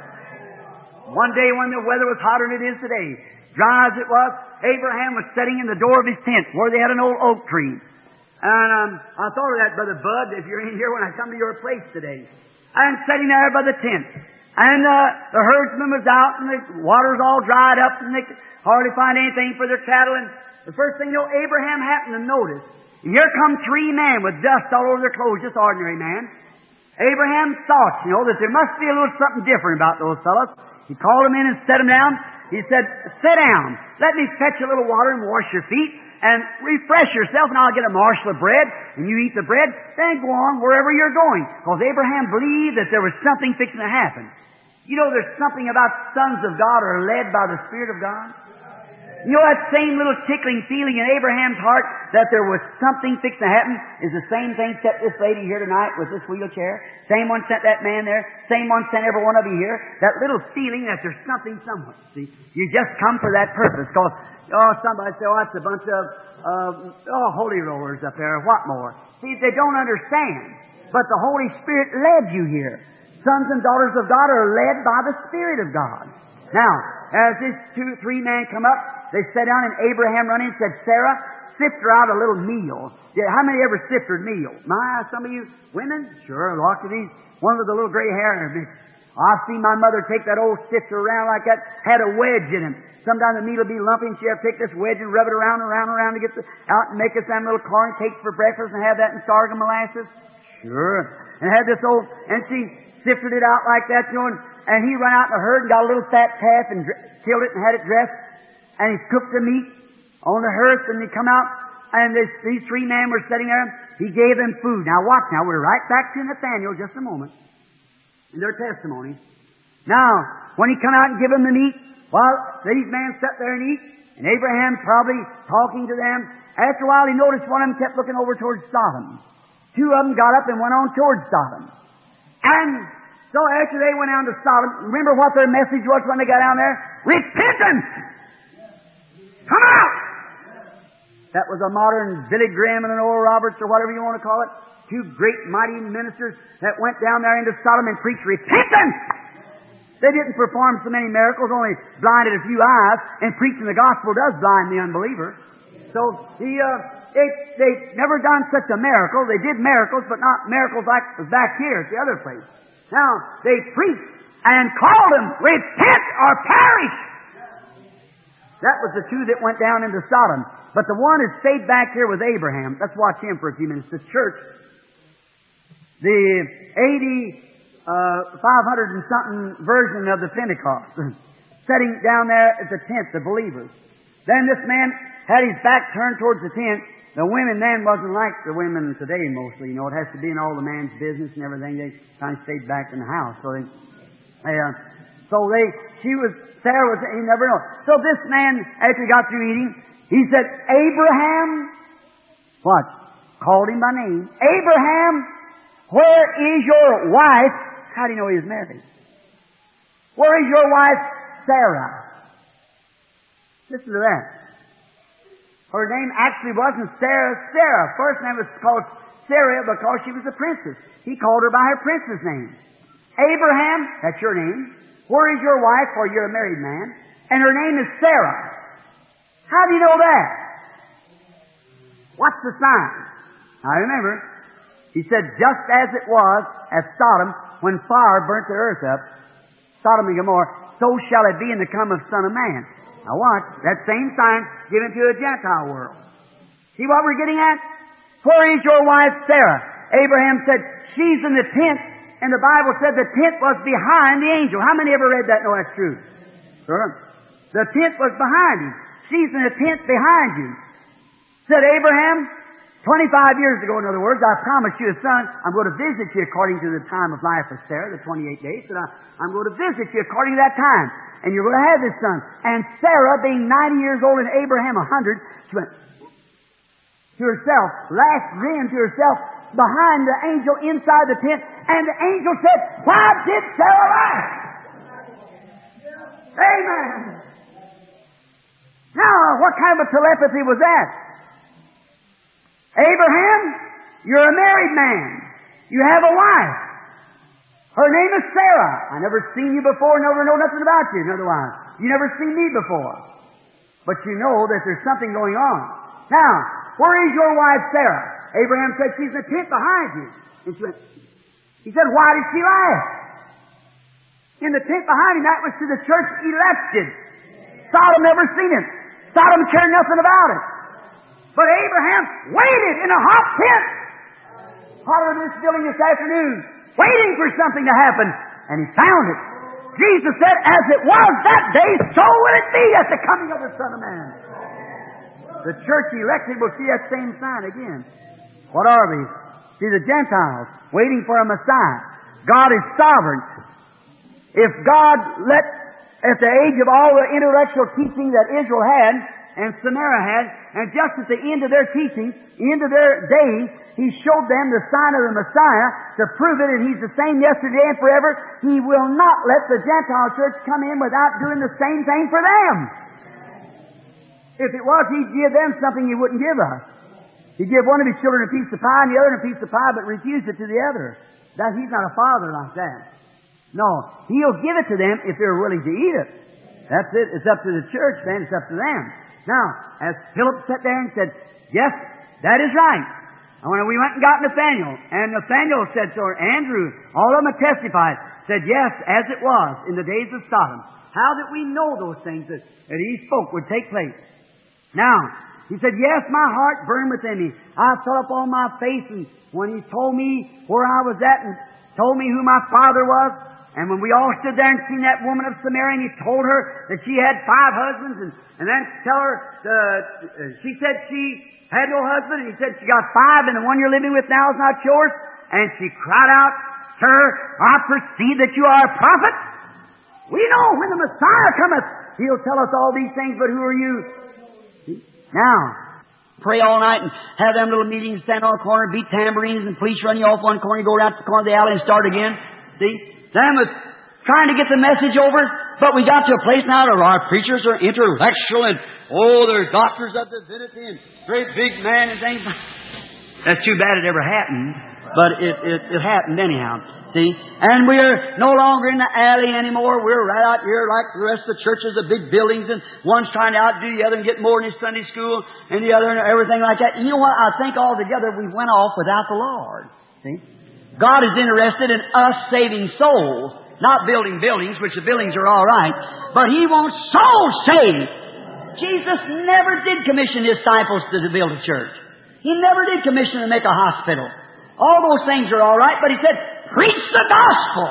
One day when the weather was hotter than it is today, dry as it was, Abraham was sitting in the door of his tent where they had an old oak tree. And um, I thought of that, Brother Bud, if you're in here when I come to your place today. I'm sitting there by the tent. And uh, the herdsman was out, and the water's all dried up, and they could hardly find anything for their cattle. And the first thing you know, Abraham happened to notice, here come three men with dust all over their clothes, just ordinary man. Abraham thought, you know, that there must be a little something different about those fellows. He called them in and set them down. He said, sit down. Let me fetch a little water and wash your feet and refresh yourself, and I'll get a morsel of bread, and you eat the bread, then go on wherever you're going. Because Abraham believed that there was something fixing to happen. You know, there's something about sons of God are led by the Spirit of God. You know, that same little tickling feeling in Abraham's heart that there was something fixing to happen is the same thing sent this lady here tonight with this wheelchair. Same one sent that man there. Same one sent every one of you here. That little feeling that there's something somewhere. See, you just come for that purpose. Because, oh, somebody say, oh, that's a bunch of, uh, oh, holy rollers up there. What more? See, they don't understand. But the Holy Spirit led you here. Sons and daughters of God are led by the Spirit of God. Now, as these two, three men come up, they sat down and Abraham run in and said, Sarah, sift her out a little meal. Yeah, how many ever sifted meal? My, some of you women? Sure, lots of these. One with the little gray hair. I've seen my mother take that old sifter around like that, had a wedge in it. Sometimes the meat will be lumpy and she'll have to take this wedge and rub it around and around and around to get the, out and make us some little corn cakes for breakfast and have that in sorghum molasses. Sure. And had this old, and she sifted it out like that, you know, and, and he run out in the herd and got a little fat calf and dr- killed it and had it dressed. And he cooked the meat. on the hearth, and they come out, and this, these three men were sitting there. He gave them food. Now watch now, we're right back to Nathaniel just a moment, in their testimony. Now, when he come out and give them the meat, while these men sat there and eat, and Abraham probably talking to them, after a while he noticed one of them kept looking over towards Sodom. Two of them got up and went on towards Sodom. And so after they went down to Sodom, remember what their message was when they got down there? Repentance! Come out! That was a modern Billy Graham and an Oral Roberts or whatever you want to call it. Two great mighty ministers that went down there into Sodom and preached repentance! They didn't perform so many miracles, only blinded a few eyes, and preaching the gospel does blind the unbeliever. So the, uh, they, they never done such a miracle. They did miracles, but not miracles like was back here at the other place. Now, they preached and called them, repent or perish! That was the two that went down into Sodom. But the one that stayed back here with Abraham, let's watch him for a few minutes. The church, the eighty, uh, five hundred and something version of the Pentecost, sitting down there at the tent, the believers. Then this man had his back turned towards the tent. The women then wasn't like the women today mostly. You know, it has to be in all the man's business and everything. They kind of stayed back in the house. So they, they uh, so they, she was, Sarah was, you never know. So this man, after he got through eating, he said, Abraham, what? Called him by name. Abraham, where is your wife? How do you know he was married? Where is your wife, Sarah? Listen to that. Her name actually wasn't Sarah. Sarah. First name was called Sarah because she was a princess. He called her by her princess name. Abraham, that's your name. Where is your wife? For you're a married man. And her name is Sarah. How do you know that? What's the sign? Now remember, he said, just as it was at Sodom when fire burnt the earth up, Sodom and Gomorrah, so shall it be in the come of Son of Man. Now watch, that same sign given to a Gentile world. See what we're getting at? Where is your wife Sarah? Abraham said, she's in the tent, and the Bible said the tent was behind the angel. How many ever read that? No, that's true. Sure. The tent was behind him. She's in the tent behind you. Said Abraham, twenty-five years ago, in other words, I promised you a son. I'm going to visit you according to the time of life of Sarah, the twenty-eight days. And I, I'm going to visit you according to that time. And you're going to have this son. And Sarah, being ninety years old and Abraham a hundred, she went to herself, laughed grin to herself behind the angel inside the tent. And the angel said, why did Sarah laugh? Amen. Now, what kind of a telepathy was that? Abraham, you're a married man. You have a wife. Her name is Sarah. I never seen you before, never know nothing about you. Otherwise, you never seen me before. But you know that there's something going on. Now, where is your wife Sarah? Abraham said, she's in the tent behind you. And she went, he said, why did she laugh? In the tent behind him, that was to the church elected. Sodom never seen it. Sodom cared nothing about it. But Abraham waited in a hot tent, hotter than this building this afternoon, waiting for something to happen, and he found it. Jesus said, as it was that day, so will it be at the coming of the Son of Man. The church elected will see that same sign again. What are these? See, the Gentiles waiting for a Messiah. God is sovereign. If God let, at the age of all the intellectual teaching that Israel had, and Samaria had, and just at the end of their teaching, end of their days, He showed them the sign of the Messiah to prove it, and He's the same yesterday and forever. He will not let the Gentile church come in without doing the same thing for them. If it was, He'd give them something He wouldn't give us. He'd give one of His children a piece of pie and the other a piece of pie, but refuse it to the other. That He's not a father like that. No, He'll give it to them if they're willing to eat it. That's it. It's up to the church, then. It's up to them. Now, as Philip sat there and said, yes, that is right. And when we went and got Nathaniel, and Nathaniel said to her, Andrew, all of them testified, said, yes, as it was in the days of Sodom. How that we know those things that, that he spoke would take place. Now, he said, yes, my heart burned within me. I fell upon my face, and when he told me where I was at and told me who my father was,
And when we all stood there and seen that woman of Samaria, and he told her that she had five husbands, and, and then tell her, uh, she said she had no husband, and he said she got five, and the one you're living with now is not yours. And she cried out, Sir, I perceive that you are a prophet. We know when the Messiah cometh, He'll tell us all these things, but who are you? Now, pray all night and have them little meetings, stand on a corner, beat tambourines, and police run you off one corner, you go down to the corner of the alley and start again. See? Them was trying to get the message over, but we got to a place now where our preachers are intellectual and, oh, they're doctors of divinity and great big man and things. That's too bad it ever happened, but it, it, it happened anyhow. See? And we're no longer in the alley anymore. We're right out here like the rest of the churches, the big buildings, and one's trying to outdo the other and get more in his Sunday school and the other and everything like that. You know what? I think altogether we went off without the Lord. See? God is interested in us saving souls, not building buildings, which the buildings are all right, but He wants souls saved. Jesus never did commission His disciples to build a church. He never did commission to make a hospital. All those things are all right, but He said, preach the gospel.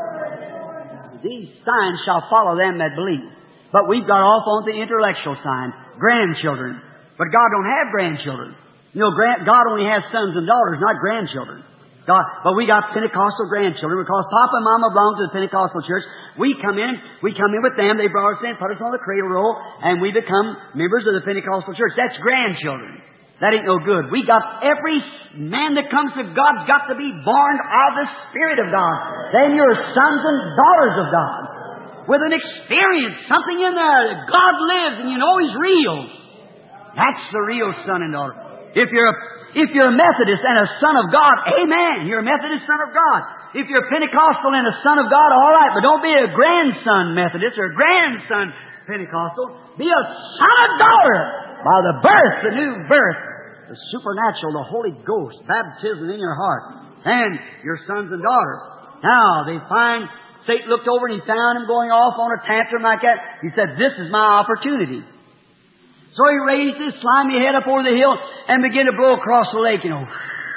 These signs shall follow them that believe. But we've got off on the intellectual sign, grandchildren. But God don't have grandchildren. You know, God only has sons and daughters, not grandchildren. God, but we got Pentecostal grandchildren because Papa and Mama belong to the Pentecostal church. We come in, we come in with them. They brought us in, put us on the cradle roll, and we become members of the Pentecostal church. That's grandchildren. That ain't no good. We got every man that comes to God's got to be born of the Spirit of God. Then you're sons and daughters of God. With an experience, something in there that God lives and you know He's real. That's the real son and daughter. If you're a If you're a Methodist and a son of God, amen. You're a Methodist son of God. If you're a Pentecostal and a son of God, all right. But don't be a grandson Methodist or a grandson Pentecostal. Be a son of daughter by the birth, the new birth, the supernatural, the Holy Ghost, baptism in your heart. And your sons and daughters. Now, they find, Satan looked over and he found him going off on a tantrum like that. He said, this is my opportunity. So he raised his slimy head up over the hill and began to blow across the lake, you know.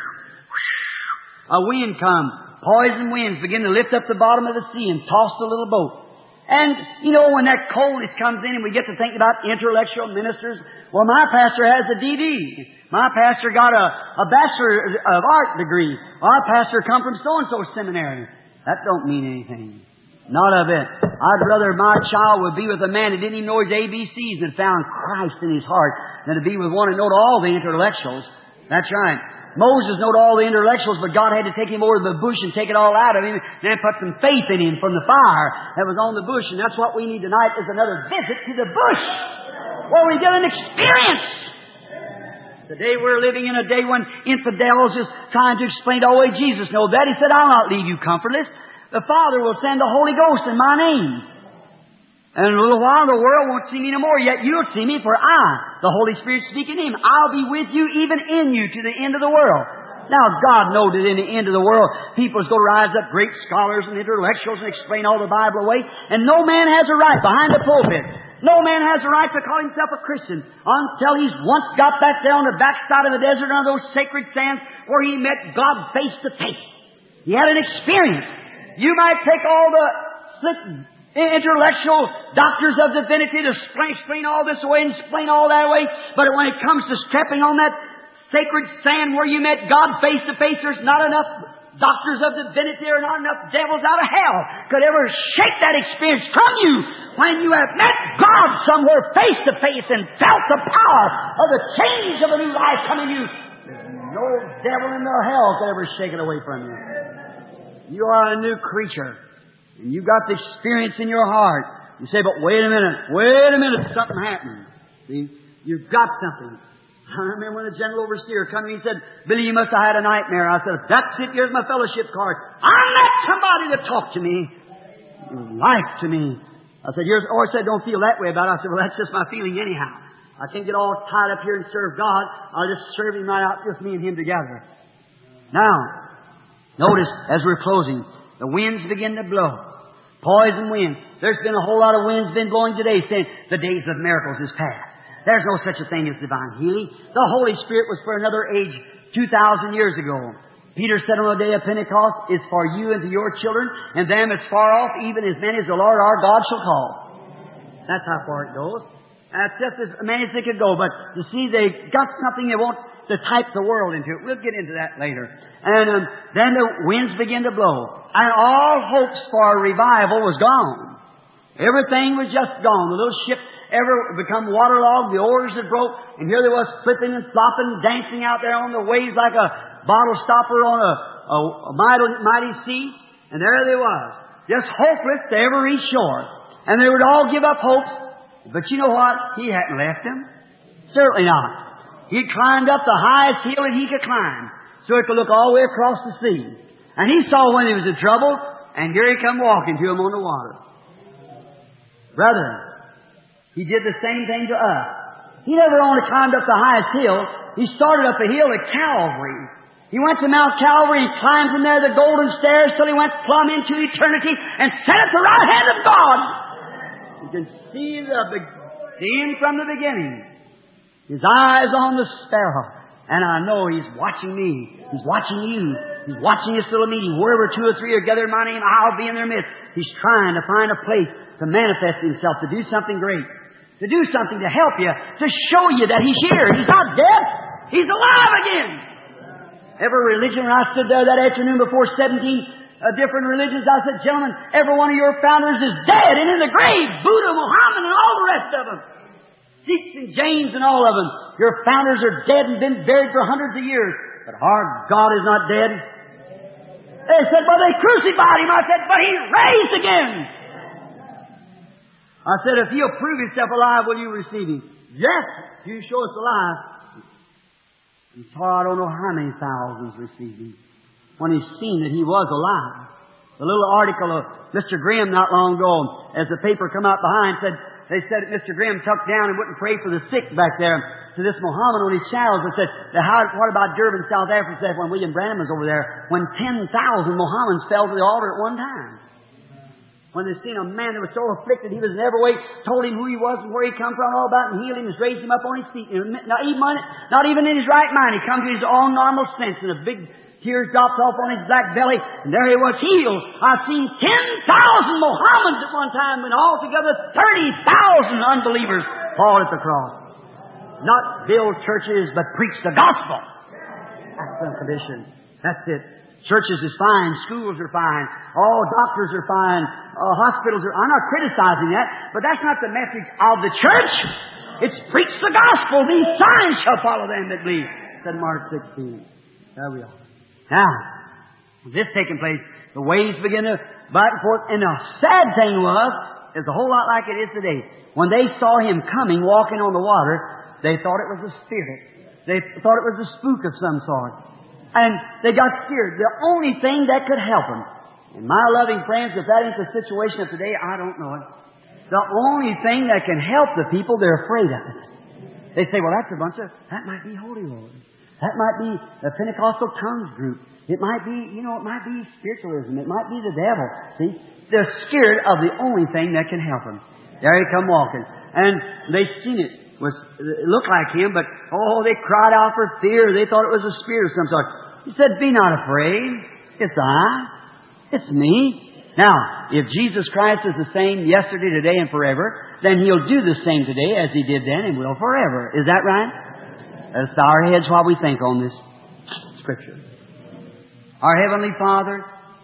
A wind come. Poison winds begin to lift up the bottom of the sea and toss the little boat. And, you know, when that coldness comes in and we get to think about intellectual ministers, well, my pastor has a D D. My pastor got a, a Bachelor of Art degree. Our pastor come from so-and-so seminary. That don't mean anything. Not of it. I'd rather my child would be with a man that didn't even know his A B Cs and found Christ in his heart than to be with one that knowed all the intellectuals. That's right. Moses knowed all the intellectuals, but God had to take him over to the bush and take it all out of him and then put some faith in him from the fire that was on the bush. And that's what we need tonight is another visit to the bush where we get an experience. Today we're living in a day when infidels is trying to explain the way Jesus knew that. He said, I'll not leave you comfortless. The Father will send the Holy Ghost in my name. And in a little while the world won't see me no more, yet you'll see me, for I, the Holy Spirit, speak in Him. I'll be with you, even in you, to the end of the world. Now, God knows that in the end of the world, people's going to rise up, great scholars and intellectuals, and explain all the Bible away. And no man has a right behind the pulpit. No man has a right to call himself a Christian until he's once got back there on the backside of the desert on those sacred sands where he met God face to face. He had an experience. You might take all the slick intellectual doctors of divinity to explain, explain all this away and explain all that away, but when it comes to stepping on that sacred sand where you met God face to face, there's not enough doctors of divinity or not enough devils out of hell could ever shake that experience from you when you have met God somewhere face to face and felt the power of the change of a new life coming to you. No devil in the hell could ever shake it away from you. You are a new creature. And you've got the experience in your heart. You say, but wait a minute, wait a minute, something happened. See, you've got something. I remember when the general overseer came to me and said, Billy, you must have had a nightmare. I said, that's it, here's my fellowship card. I met somebody to talk to me. Life to me. I said, here's, or I said, don't feel that way about it. I said, well, that's just my feeling anyhow. I can't get all tied up here and serve God. I'll just serve Him right out, just me and Him together. Now, notice, as we're closing, the winds begin to blow. Poison winds. There's been a whole lot of winds been blowing today saying the days of miracles is past. There's no such a thing as divine healing. The Holy Spirit was for another age two thousand years ago. Peter said on the day of Pentecost, is for you and to your children, and them as far off, even as many as the Lord our God shall call. That's how far it goes. That's just as many as they could go. But you see, they got something they want to type the world into it. We'll get into that later. And um, then the winds began to blow. And all hopes for a revival was gone. Everything was just gone. The little ship ever become waterlogged. The oars had broke. And here they was flipping and flopping, dancing out there on the waves like a bottle stopper on a, a, a mighty, mighty sea. And there they was. Just hopeless to ever reach shore. And they would all give up hopes. But you know what? He hadn't left them. Certainly not. He climbed up the highest hill that he could climb, so he could look all the way across the sea. And he saw when he was in trouble, and here he come walking to him on the water. Brethren, he did the same thing to us. He never only climbed up the highest hill, he started up a hill at Calvary. He went to Mount Calvary and climbed from there the golden stairs till he went plumb into eternity and sat at the right hand of God. You can see the beginning from the beginning. His eyes on the sparrow. And I know He's watching me. He's watching you. He's watching this little meeting. Wherever two or three are gathered in my name, I'll be in their midst. He's trying to find a place to manifest Himself, to do something great, to do something to help you, to show you that He's here. He's not dead. He's alive again. Every religion, when I stood there that afternoon before seventeen Uh, different religions, I said, gentlemen, every one of your founders is dead and in the grave. Buddha, Muhammad, and all the rest of them. Sikhs and Jains and all of them. Your founders are dead and been buried for hundreds of years. But our God is not dead. They said, well, they crucified Him. I said, but He's raised again. I said, if He'll prove Himself alive, will you receive Him? Yes, if you show us alive. And so I don't know how many thousands received Him when He's seen that He was alive. The little article of Mister Grimm not long ago, as the paper come out behind, said they said that Mister Grimm tucked down and wouldn't pray for the sick back there to this Muhammad on his channels, and said, how, what about Durban, South Africa, said when William Branham was over there, when ten thousand Mohammedans fell to the altar at one time. When they seen a man that was so afflicted, he was in every way, told him who he was and where he come from, all about, and healed him, and raised him up on his feet. Not even, not even in his right mind, he come to his own normal sense, and a big tears dropped off on his black belly, and there he was healed. I've seen ten thousand Mohammedans at one time, and altogether thirty thousand unbelievers fall at the cross. Not build churches, but preach the gospel. That's the condition. That's it. Churches is fine. Schools are fine. All doctors are fine. Uh, hospitals are... I'm not criticizing that, but that's not the message of the church. It's preach the gospel. These signs shall follow them that believe. Said Mark sixteen. There we are. Now, with this taking place, the waves begin to back and forth. And the sad thing was, it's a whole lot like it is today. When they saw Him coming, walking on the water, they thought it was a spirit. They thought it was a spook of some sort. And they got scared. The only thing that could help them. And my loving friends, if that ain't the situation of today, I don't know it. The only thing that can help the people, they're afraid of it. They say, well, that's a bunch of, that might be Holy Lord. That might be the Pentecostal tongues group. It might be, you know, it might be spiritualism. It might be the devil. See? They're scared of the only thing that can help them. There he come walking. And they seen it. Was, it looked like Him, but, oh, they cried out for fear. They thought it was a spirit of some sort. He said, be not afraid. It's I. It's me. Now, if Jesus Christ is the same yesterday, today, and forever, then He'll do the same today as He did then and will forever. Is that right? Let's bow our heads while we think on this Scripture. Our Heavenly Father,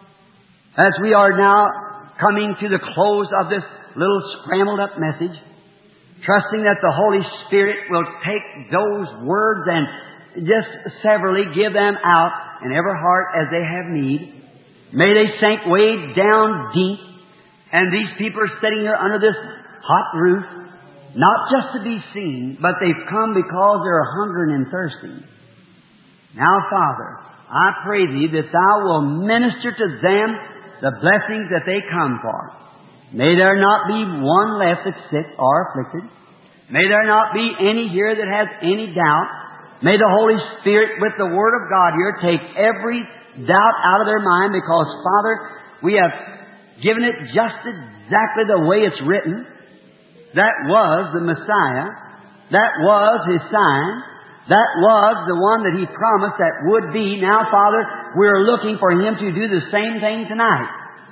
as we are now coming to the close of this little scrambled up message, trusting that the Holy Spirit will take those words and just severally give them out in every heart as they have need. May they sink way down deep, and these people are sitting here under this hot roof, not just to be seen, but they've come because they're hungering and thirsty. Now, Father, I pray Thee that Thou will minister to them the blessings that they come for. May there not be one left that's sick or afflicted. May there not be any here that has any doubt. May the Holy Spirit, with the Word of God here, take every doubt out of their mind, because, Father, we have given it just exactly the way it's written. That was the Messiah. That was His sign. That was the one that He promised that would be. Now, Father, we're looking for Him to do the same thing tonight.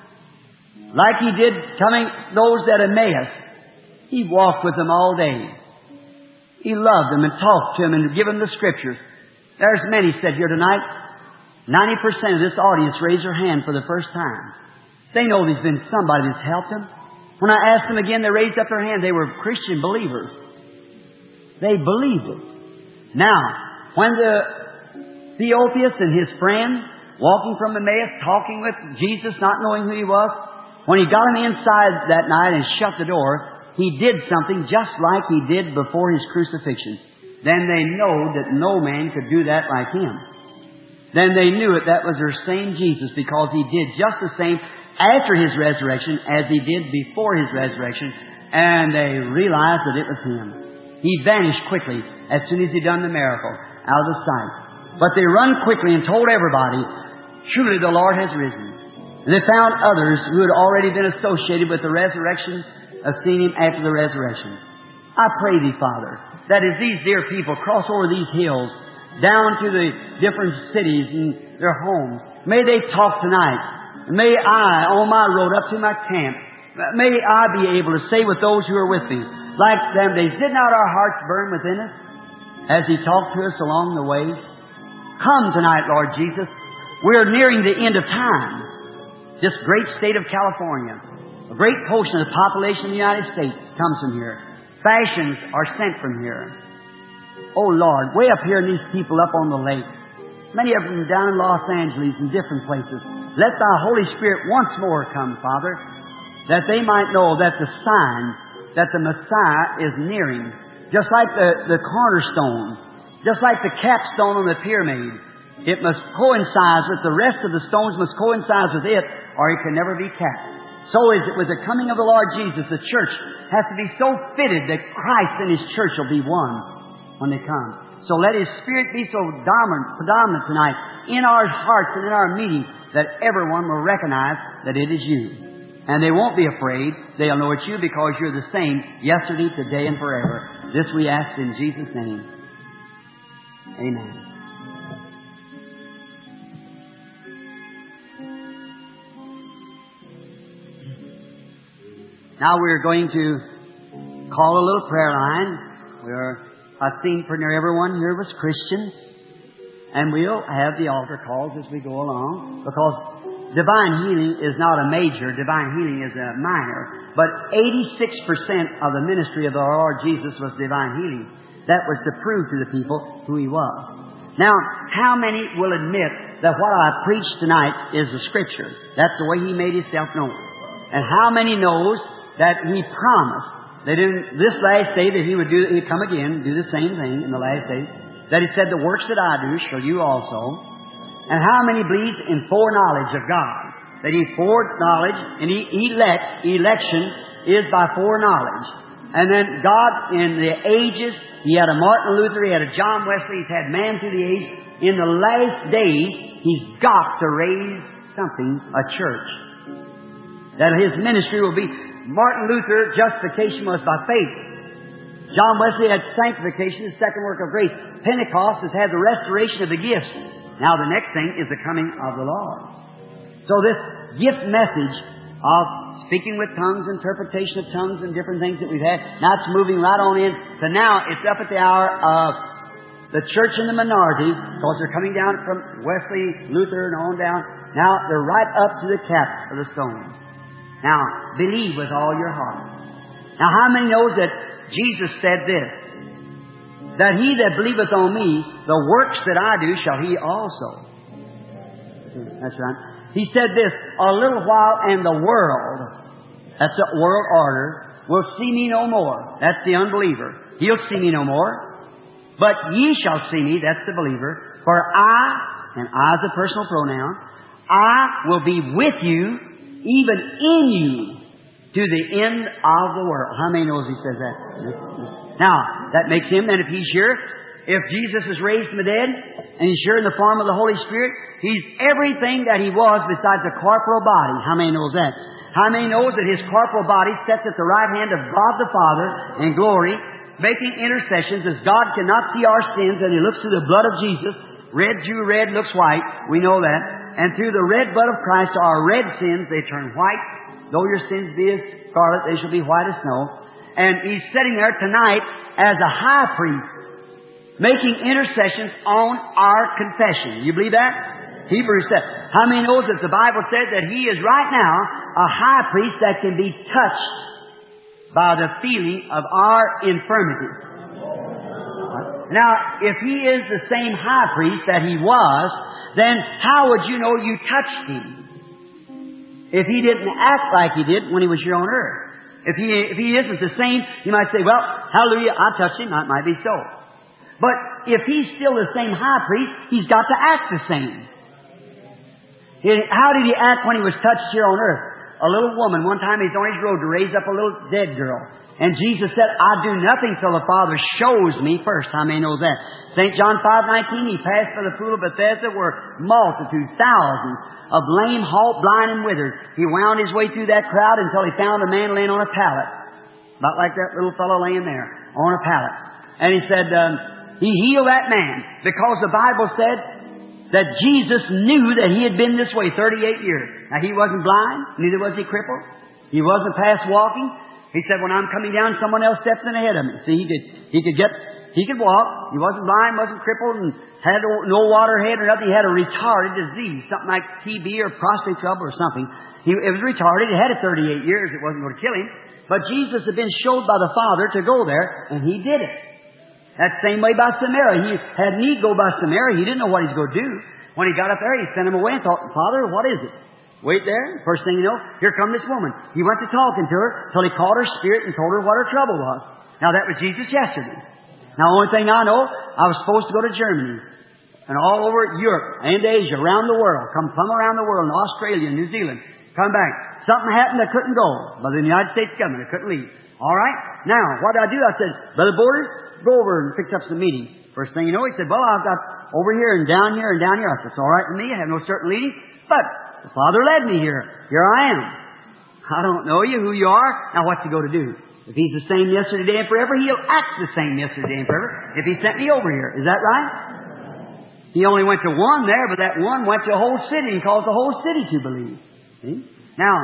Like He did coming those at Emmaus. He walked with them all day. He loved them and talked to them and given them the Scriptures. There's many said here tonight. ninety percent of this audience raised their hand for the first time. They know there's been somebody that's helped them. When I asked them again, they raised up their hand. They were Christian believers. They believed it. Now, when the Theophilus and his friend, walking from Emmaus, talking with Jesus, not knowing who He was, when He got him inside that night and shut the door, He did something just like He did before His crucifixion. Then they know that no man could do that like Him. Then they knew it, that was their same Jesus, because He did just the same after His resurrection as He did before His resurrection, and they realized that it was Him. He vanished quickly as soon as He done the miracle, out of the sight. But they run quickly and told everybody, truly the Lord has risen. And they found others who had already been associated with the resurrection, of seeing Him after the resurrection. I pray Thee, Father, that as these dear people cross over these hills, down to the different cities and their homes, may they talk tonight. May I, on my road up to my camp, may I be able to say with those who are with me, like them days, did not our hearts burn within us as He talked to us along the way? Come tonight, Lord Jesus. We're nearing the end of time. This great state of California, a great portion of the population of the United States comes from here. Fashions are sent from here. Oh, Lord, way up here in these people up on the lake, many of them down in Los Angeles and different places, let Thy Holy Spirit once more come, Father, that they might know that the sign that the Messiah is nearing, just like the, the cornerstone, just like the capstone on the pyramid, it must coincide with the rest of the stones, must coincide with it, or it can never be capped. So is it with the coming of the Lord Jesus. The church has to be so fitted that Christ and His church will be one when they come. So let His Spirit be so dominant, predominant tonight in our hearts and in our meeting that everyone will recognize that it is You. And they won't be afraid. They'll know it's You because You're the same yesterday, today, and forever. This we ask in Jesus' name. Amen. Now we're going to call a little prayer line. We're, I think for near everyone here was Christian. And we'll have the altar calls as we go along, because divine healing is not a major, divine healing is a minor. But eighty-six percent of the ministry of the Lord Jesus was divine healing. That was to prove to the people who He was. Now, how many will admit that what I preach tonight is the Scripture? That's the way He made Himself known. And how many knows that He promised that in this last day that He would do, He'd come again, do the same thing in the last day, that He said, the works that I do shall you also. And how many believes in foreknowledge of God? That He foreknowledge, and He elect, election is by foreknowledge. And then God in the ages, He had a Martin Luther, He had a John Wesley, He's had man through the age. In the last days, He's got to raise something, a church. That His ministry will be, Martin Luther, justification was by faith. John Wesley had sanctification, the second work of grace. Pentecost has had the restoration of the gifts. Now the next thing is the coming of the Lord. So this gift message of speaking with tongues, interpretation of tongues, and different things that we've had, now it's moving right on in to now it's up at the hour of the church in the minority, because they're coming down from Wesley, Luther, and on down. Now they're right up to the cap of the stone. Now, believe with all your heart. Now, how many knows that Jesus said this? That he that believeth on me, the works that I do shall he also. That's right. He said this, a little while and the world, that's the world order, will see me no more. That's the unbeliever. He'll see me no more. But ye shall see me, that's the believer. For I, and I is a personal pronoun, I will be with you, even in you, to the end of the world. How many knows he says that? Now, that makes him, then if he's here, if Jesus is raised from the dead, and he's here in the form of the Holy Spirit, he's everything that he was besides a corporal body. How many knows that? How many knows that his corporal body sits at the right hand of God the Father in glory, making intercessions as God cannot see our sins, and He looks through the blood of Jesus. Red Jew, red looks white. We know that. And through the red blood of Christ, our red sins, they turn white. Though your sins be as scarlet, they shall be white as snow. And He's sitting there tonight as a high priest, making intercessions on our confession. You believe that? Hebrews said. How many knows that the Bible said that He is right now a high priest that can be touched by the feeling of our infirmities? Now, if He is the same high priest that He was, then how would you know you touched Him? If He didn't act like He did when He was here on earth. If He, if he isn't the same, you might say, well, hallelujah, I touched Him. That might be so. But if He's still the same high priest, He's got to act the same. How did He act when He was touched here on earth? A little woman, one time He's on His road to raise up a little dead girl. And Jesus said, I do nothing till the Father shows me first. How many know that? Saint John five nineteen, He passed by the pool of Bethesda where multitudes, thousands of lame, halt, blind, and withered. He wound His way through that crowd until He found a man laying on a pallet. About like that little fellow laying there on a pallet. And He said, um, He healed that man because the Bible said that Jesus knew that He had been this way thirty-eight years. Now, He wasn't blind, neither was He crippled. He wasn't past walking. He said, when I'm coming down, someone else steps in ahead of me. See, he could, he could get, he could walk. He wasn't blind, wasn't crippled, and had no waterhead or nothing. He had a retarded disease, something like T B or prostate trouble or something. He, it was retarded. He had it thirty-eight years. It wasn't going to kill him. But Jesus had been showed by the Father to go there, and He did it. That same way by Samaria. He had need go by Samaria. He didn't know what He's going to do. When He got up there, He sent him away and thought, Father, what is it? Wait there. First thing you know, here come this woman. He went to talking to her till He called her spirit and told her what her trouble was. Now, that was Jesus yesterday. Now, the only thing I know, I was supposed to go to Germany and all over Europe and Asia, around the world, come plumb around the world, in Australia, New Zealand, come back. Something happened, I couldn't go. By the United States government, I couldn't leave. All right? Now, what did I do? I said, Brother Borders, go over and fix up some meetings. First thing you know, he said, well, I've got over here and down here and down here. I said, it's all right with me. I have no certain leading. But the Father led me here. Here I am. I don't know you, who you are. Now, what's He going to do? If He's the same yesterday, today, and forever, He'll act the same yesterday and forever if He sent me over here. Is that right? He only went to one there, but that one went to a whole city and caused the whole city to believe. See? Now,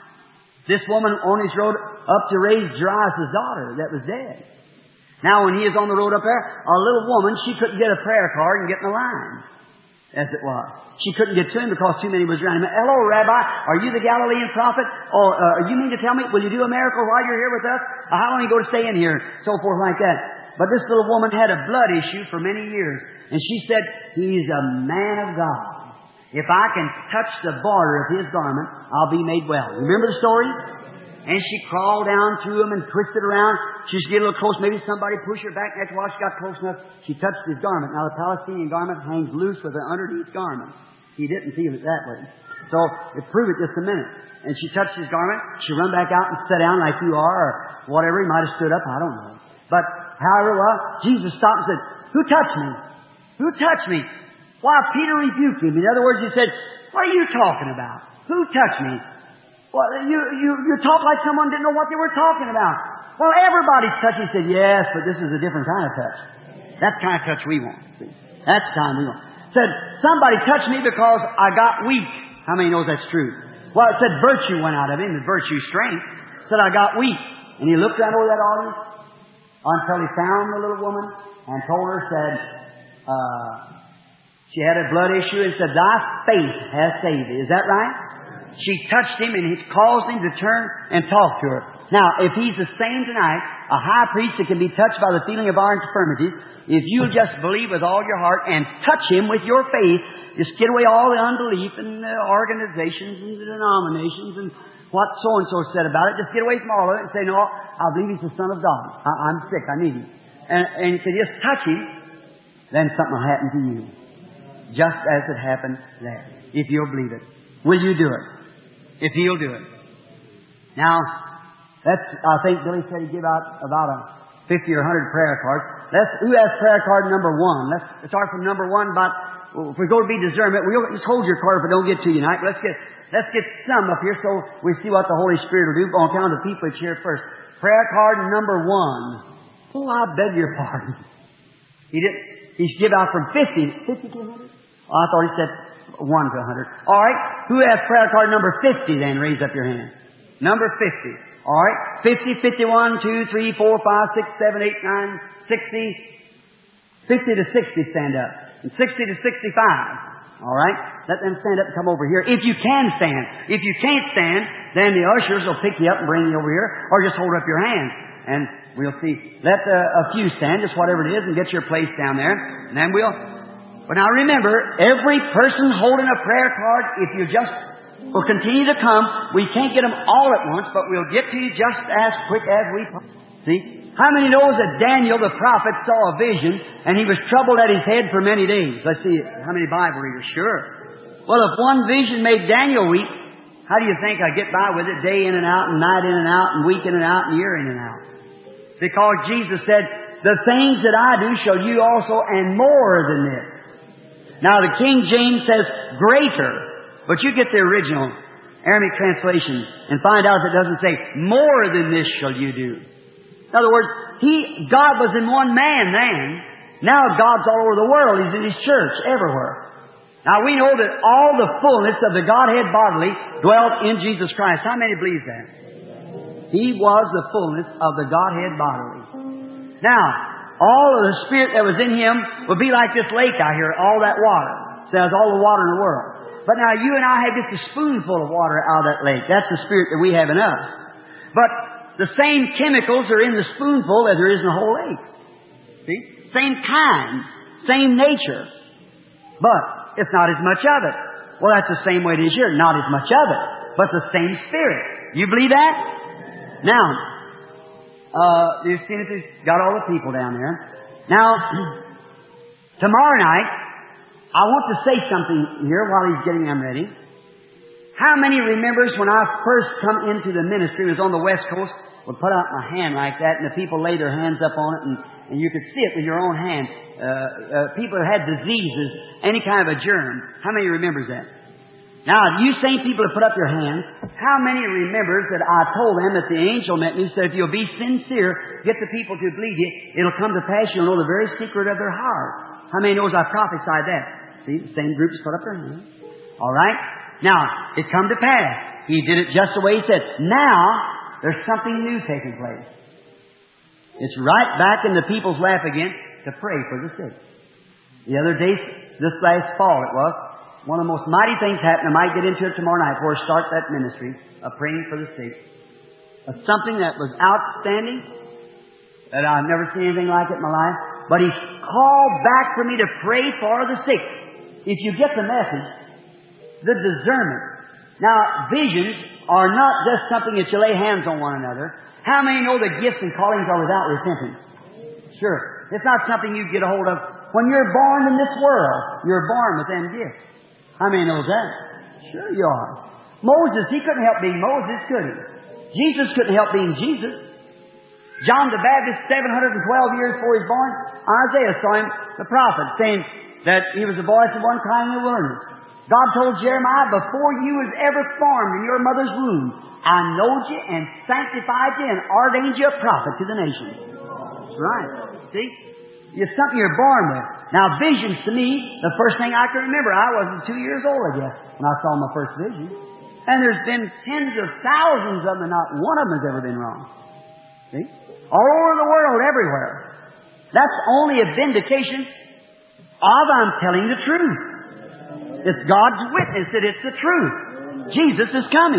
this woman on His road up to raise Jairus' daughter that was dead. Now, when He is on the road up there, a little woman, she couldn't get a prayer card and get in the line, as it was. She couldn't get to Him because too many was around Him. Hello, Rabbi, are you the Galilean prophet? Or uh, you mean to tell me, will you do a miracle while you're here with us? Uh, how long are you going to stay in here? So forth like that. But this little woman had a blood issue for many years. And she said, He's a man of God. If I can touch the border of His garment, I'll be made well. Remember the story? And she crawled down to Him and twisted around. She should get a little close. Maybe somebody pushed her back. That's why she got close enough. She touched His garment. Now, the Palestinian garment hangs loose with an underneath garment. He didn't feel it that way. So, it proved it just a minute. And she touched His garment. She run back out and sat down like you are, or whatever. He might have stood up. I don't know. But, however, well, Jesus stopped and said, who touched me? Who touched me? Why, Peter rebuked Him. In other words, He said, what are you talking about? Who touched me? Well, you, you, you talk like someone didn't know what they were talking about. Well, everybody's touched. He said, yes, but this is a different kind of touch. That's the kind of touch we want. See? That's the kind we want. Said, somebody touched me because I got weak. How many knows that's true? Well, it said virtue went out of him, the virtue strength. Said, I got weak. And he looked around over that audience until he found the little woman and told her, said, uh, she had a blood issue and said, thy faith has saved thee. Is that right? She touched him and it caused him to turn and talk to her. Now, if He's the same tonight, a high priest that can be touched by the feeling of our infirmities, if you'll just believe with all your heart and touch Him with your faith, just get away all the unbelief and the organizations and the denominations and what so-and-so said about it. Just get away from all of it and say, no, I believe He's the Son of God. I, I'm sick. I need Him. And, and you can just touch Him, then something will happen to you. Just as it happened there. If you'll believe it. Will you do it? If He'll do it. Now, that's, I think Billy said he'd give out about a fifty or a hundred prayer cards. Let's, who has prayer card number one? Let's start from number one about, well, if we go to be discernment, we'll just hold your card if it don't get to you tonight. Let's get, let's get some up here so we see what the Holy Spirit will do on account of the people that's here first. Prayer card number one. Oh, I beg your pardon. He did. He should give out from fifty. Fifty to a hundred? Oh, I thought he said one to a hundred. All right. Who has prayer card number fifty? Then raise up your hand. Number fifty. All right. Fifty, fifty-one, two, three, four, five, six, seven, eight, nine, sixty. Fifty to sixty, stand up. And sixty to sixty-five. All right. Let them stand up and come over here. If you can stand. If you can't stand, then the ushers will pick you up and bring you over here, or just hold up your hand, and we'll see. Let uh, a few stand, just whatever it is, and get your place down there, and then we'll. But now remember, every person holding a prayer card, if you just will continue to come, we can't get them all at once, but we'll get to you just as quick as we. See. How many knows that Daniel the prophet saw a vision and he was troubled at his head for many days? Let's see, how many Bible readers? Sure. Well, if one vision made Daniel weak, how do you think I get by with it day in and out and night in and out and week in and out and year in and out? Because Jesus said, the things that I do shall you also, and more than this. Now the King James says greater, but you get the original Aramaic translation and find out if it doesn't say more than this shall you do. In other words, He, God was in one man then. Now God's all over the world. He's in His church everywhere. Now we know that all the fullness of the Godhead bodily dwelt in Jesus Christ. How many believe that? He was the fullness of the Godhead bodily. Now, all of the Spirit that was in Him would be like this lake out here, all that water. So there's all the water in the world. But now you and I have just a spoonful of water out of that lake. That's the Spirit that we have in us. But the same chemicals are in the spoonful as there is in the whole lake. See? Same kind, same nature. But it's not as much of it. Well, that's the same way it is here. Not as much of it, but the same Spirit. You believe that? Now, uh, you've seen it. Got all the people down there. Now, tomorrow night, I want to say something here while he's getting them ready. How many remembers when I first come into the ministry, it was on the West Coast, would put out my hand like that, and the people lay their hands up on it, and, and you could see it with your own hand. Uh, uh, people that had diseases, any kind of a germ. How many remembers that? Now, you same people that put up your hands, how many remembers that I told them that the angel met me, said, if you'll be sincere, get the people to believe you, it'll come to pass, you'll know the very secret of their heart. How many knows I prophesied that? See, the same groups put up their hands. All right? Now, it come to pass. He did it just the way He said. Now, there's something new taking place. It's right back in the people's lap again to pray for the sick. The other day, this last fall it was, one of the most mighty things happened. I might get into it tomorrow night before I start that ministry of praying for the sick. Of something that was outstanding, that I've never seen anything like it in my life. But He's called back for me to pray for the sick. If you get the message, the discernment. Now, visions are not just something that you lay hands on one another. How many know that gifts and callings are without repentance? Sure. It's not something you get a hold of. When you're born in this world, you're born with them gifts. How many knows that? Sure you are. Moses, he couldn't help being Moses, could he? Jesus couldn't help being Jesus. John the Baptist, seven hundred twelve years before he was born, Isaiah saw him, the prophet, saying that he was the voice of one crying in the wilderness. God told Jeremiah, before you was ever formed in your mother's womb, I knowed you and sanctified you and ordained you a prophet to the nations. That's right. See? It's something you're born with. Now, visions to me, the first thing I can remember, I wasn't two years old, I guess, when I saw my first vision. And there's been tens of thousands of them, and not one of them has ever been wrong. See? All over the world, everywhere. That's only a vindication of I'm telling the truth. It's God's witness that it's the truth. Jesus is coming.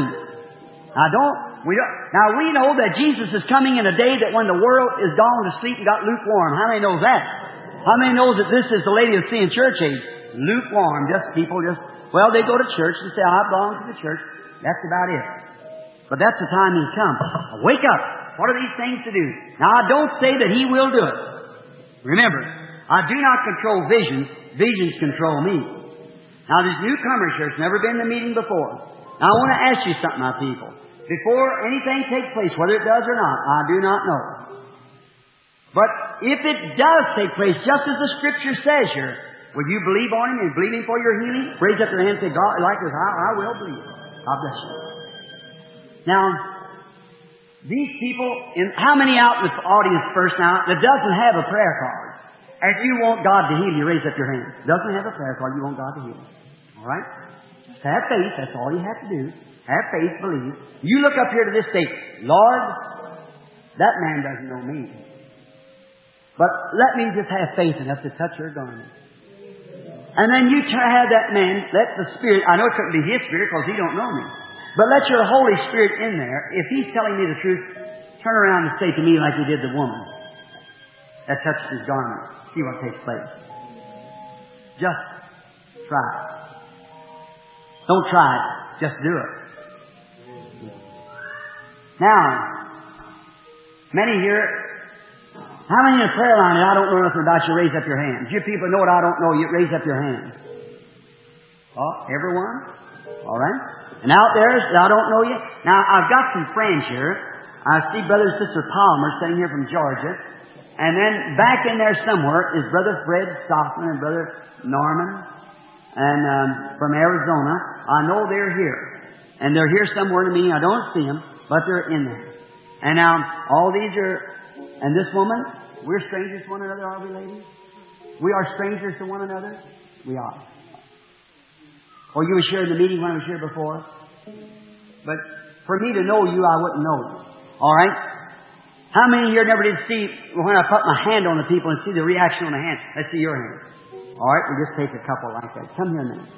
I don't, we don't, now we know that Jesus is coming in a day that when the world is gone to sleep and got lukewarm. How many knows that? How many knows that this is the Laodicean church age? Lukewarm. Just people just, well, they go to church and say, I belong to the church. That's about it. But that's the time He's come. Wake up. What are these things to do? Now, I don't say that He will do it. Remember, I do not control visions. Visions control me. Now, there's newcomers here that's never been in the meeting before. Now, I want to ask you something, my people. Before anything takes place, whether it does or not, I do not know. But if it does take place, just as the Scripture says here, will you believe on Him and believe Him for your healing? Raise up your hand and say, God, like this, I, I will believe. God bless you. Now, These people, in, how many out in the audience first now that doesn't have a prayer card? If you want God to heal you, raise up your hand. Doesn't have a prayer card, you want God to heal you. All right? Just have faith. That's all you have to do. Have faith, believe. You look up here to this state. Lord, that man doesn't know me. But let me just have faith enough to touch your garment. And then you try to have that man, let the Spirit, I know it couldn't be his Spirit because he don't know me. But let your Holy Spirit in there. If he's telling me the truth, turn around and say to me like he did the woman that touched his garment. See what takes place. Just try it. Don't try it. Just do it. Now, many here, how many in the prayer line that I don't know nothing about you, raise up your hands. You people know what I don't know, you raise up your hands. Oh, everyone? All right. And out there, I don't know you. Now, I've got some friends here. I see Brother and Sister Palmer sitting here from Georgia. And then back in there somewhere is Brother Fred Stockman and Brother Norman and um, from Arizona. I know they're here. And they're here somewhere to me. I don't see them, but they're in there. And now, all these are, and this woman, we're strangers to one another, are we, ladies? We are strangers to one another? We are. Or you were here in the meeting when I was here before. But for me to know you, I wouldn't know you. All right? How many here never did see, when I put my hand on the people and see the reaction on the hand? Let's see your hand. All right? We'll just take a couple like that. Come here now.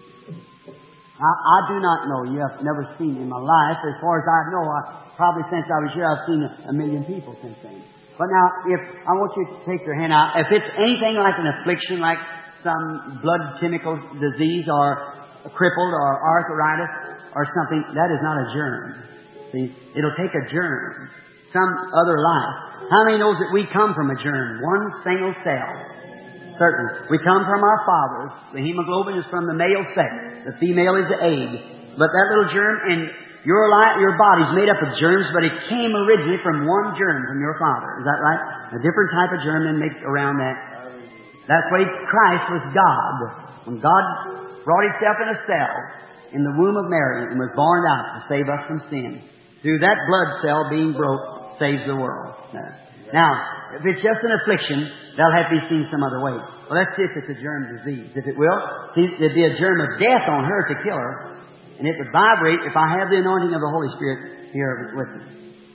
I, I do not know you. I've never seen you in my life. As far as I know, I, probably since I was here, I've seen a, a million people since then. But now, if I want you to take your hand out, if it's anything like an affliction, like some blood chemical disease or crippled or arthritis or something, that is not a germ. See, it'll take a germ, some other life. How many knows that we come from a germ, one single cell? Certainly. We come from our fathers. The hemoglobin is from the male sex. The female is the egg. But that little germ in your life, your body's made up of germs, but it came originally from one germ from your father. Is that right? A different type of germ then mixed around that. That's why Christ was God. When God brought Himself in a cell in the womb of Mary and was born out to save us from sin. Through that blood cell being broke, saves the world. Now, if it's just an affliction, that'll have to be seen some other way. Well, let's see if it's a germ disease. If it will, see, there'd be a germ of death on her to kill her, and it would vibrate if I have the anointing of the Holy Spirit here with me.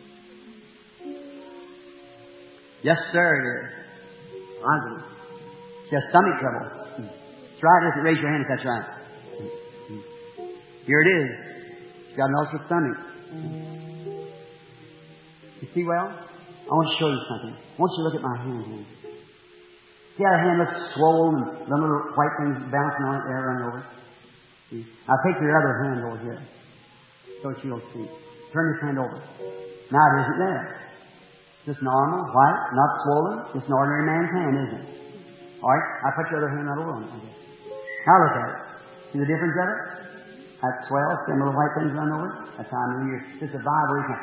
Yes, sir, it is. I believe. It's just stomach trouble. That's right, isn't it? Raise your hand if that's right. Here it is. She's got an ulcer stomach. You see well? I want to show you something. I want you to look at my hand here. See how her hand looks swollen and the little white things bouncing on it there running over? See? Now take your other hand over here so that you'll see. Turn this hand over. Now it isn't there. Just normal, white, not swollen. Just an ordinary man's hand, isn't it? All right, I put your other hand right over on it. Okay. Now look at it. See the difference of it? That swell, see them little white things running over it? That's how I know you're just a vibration.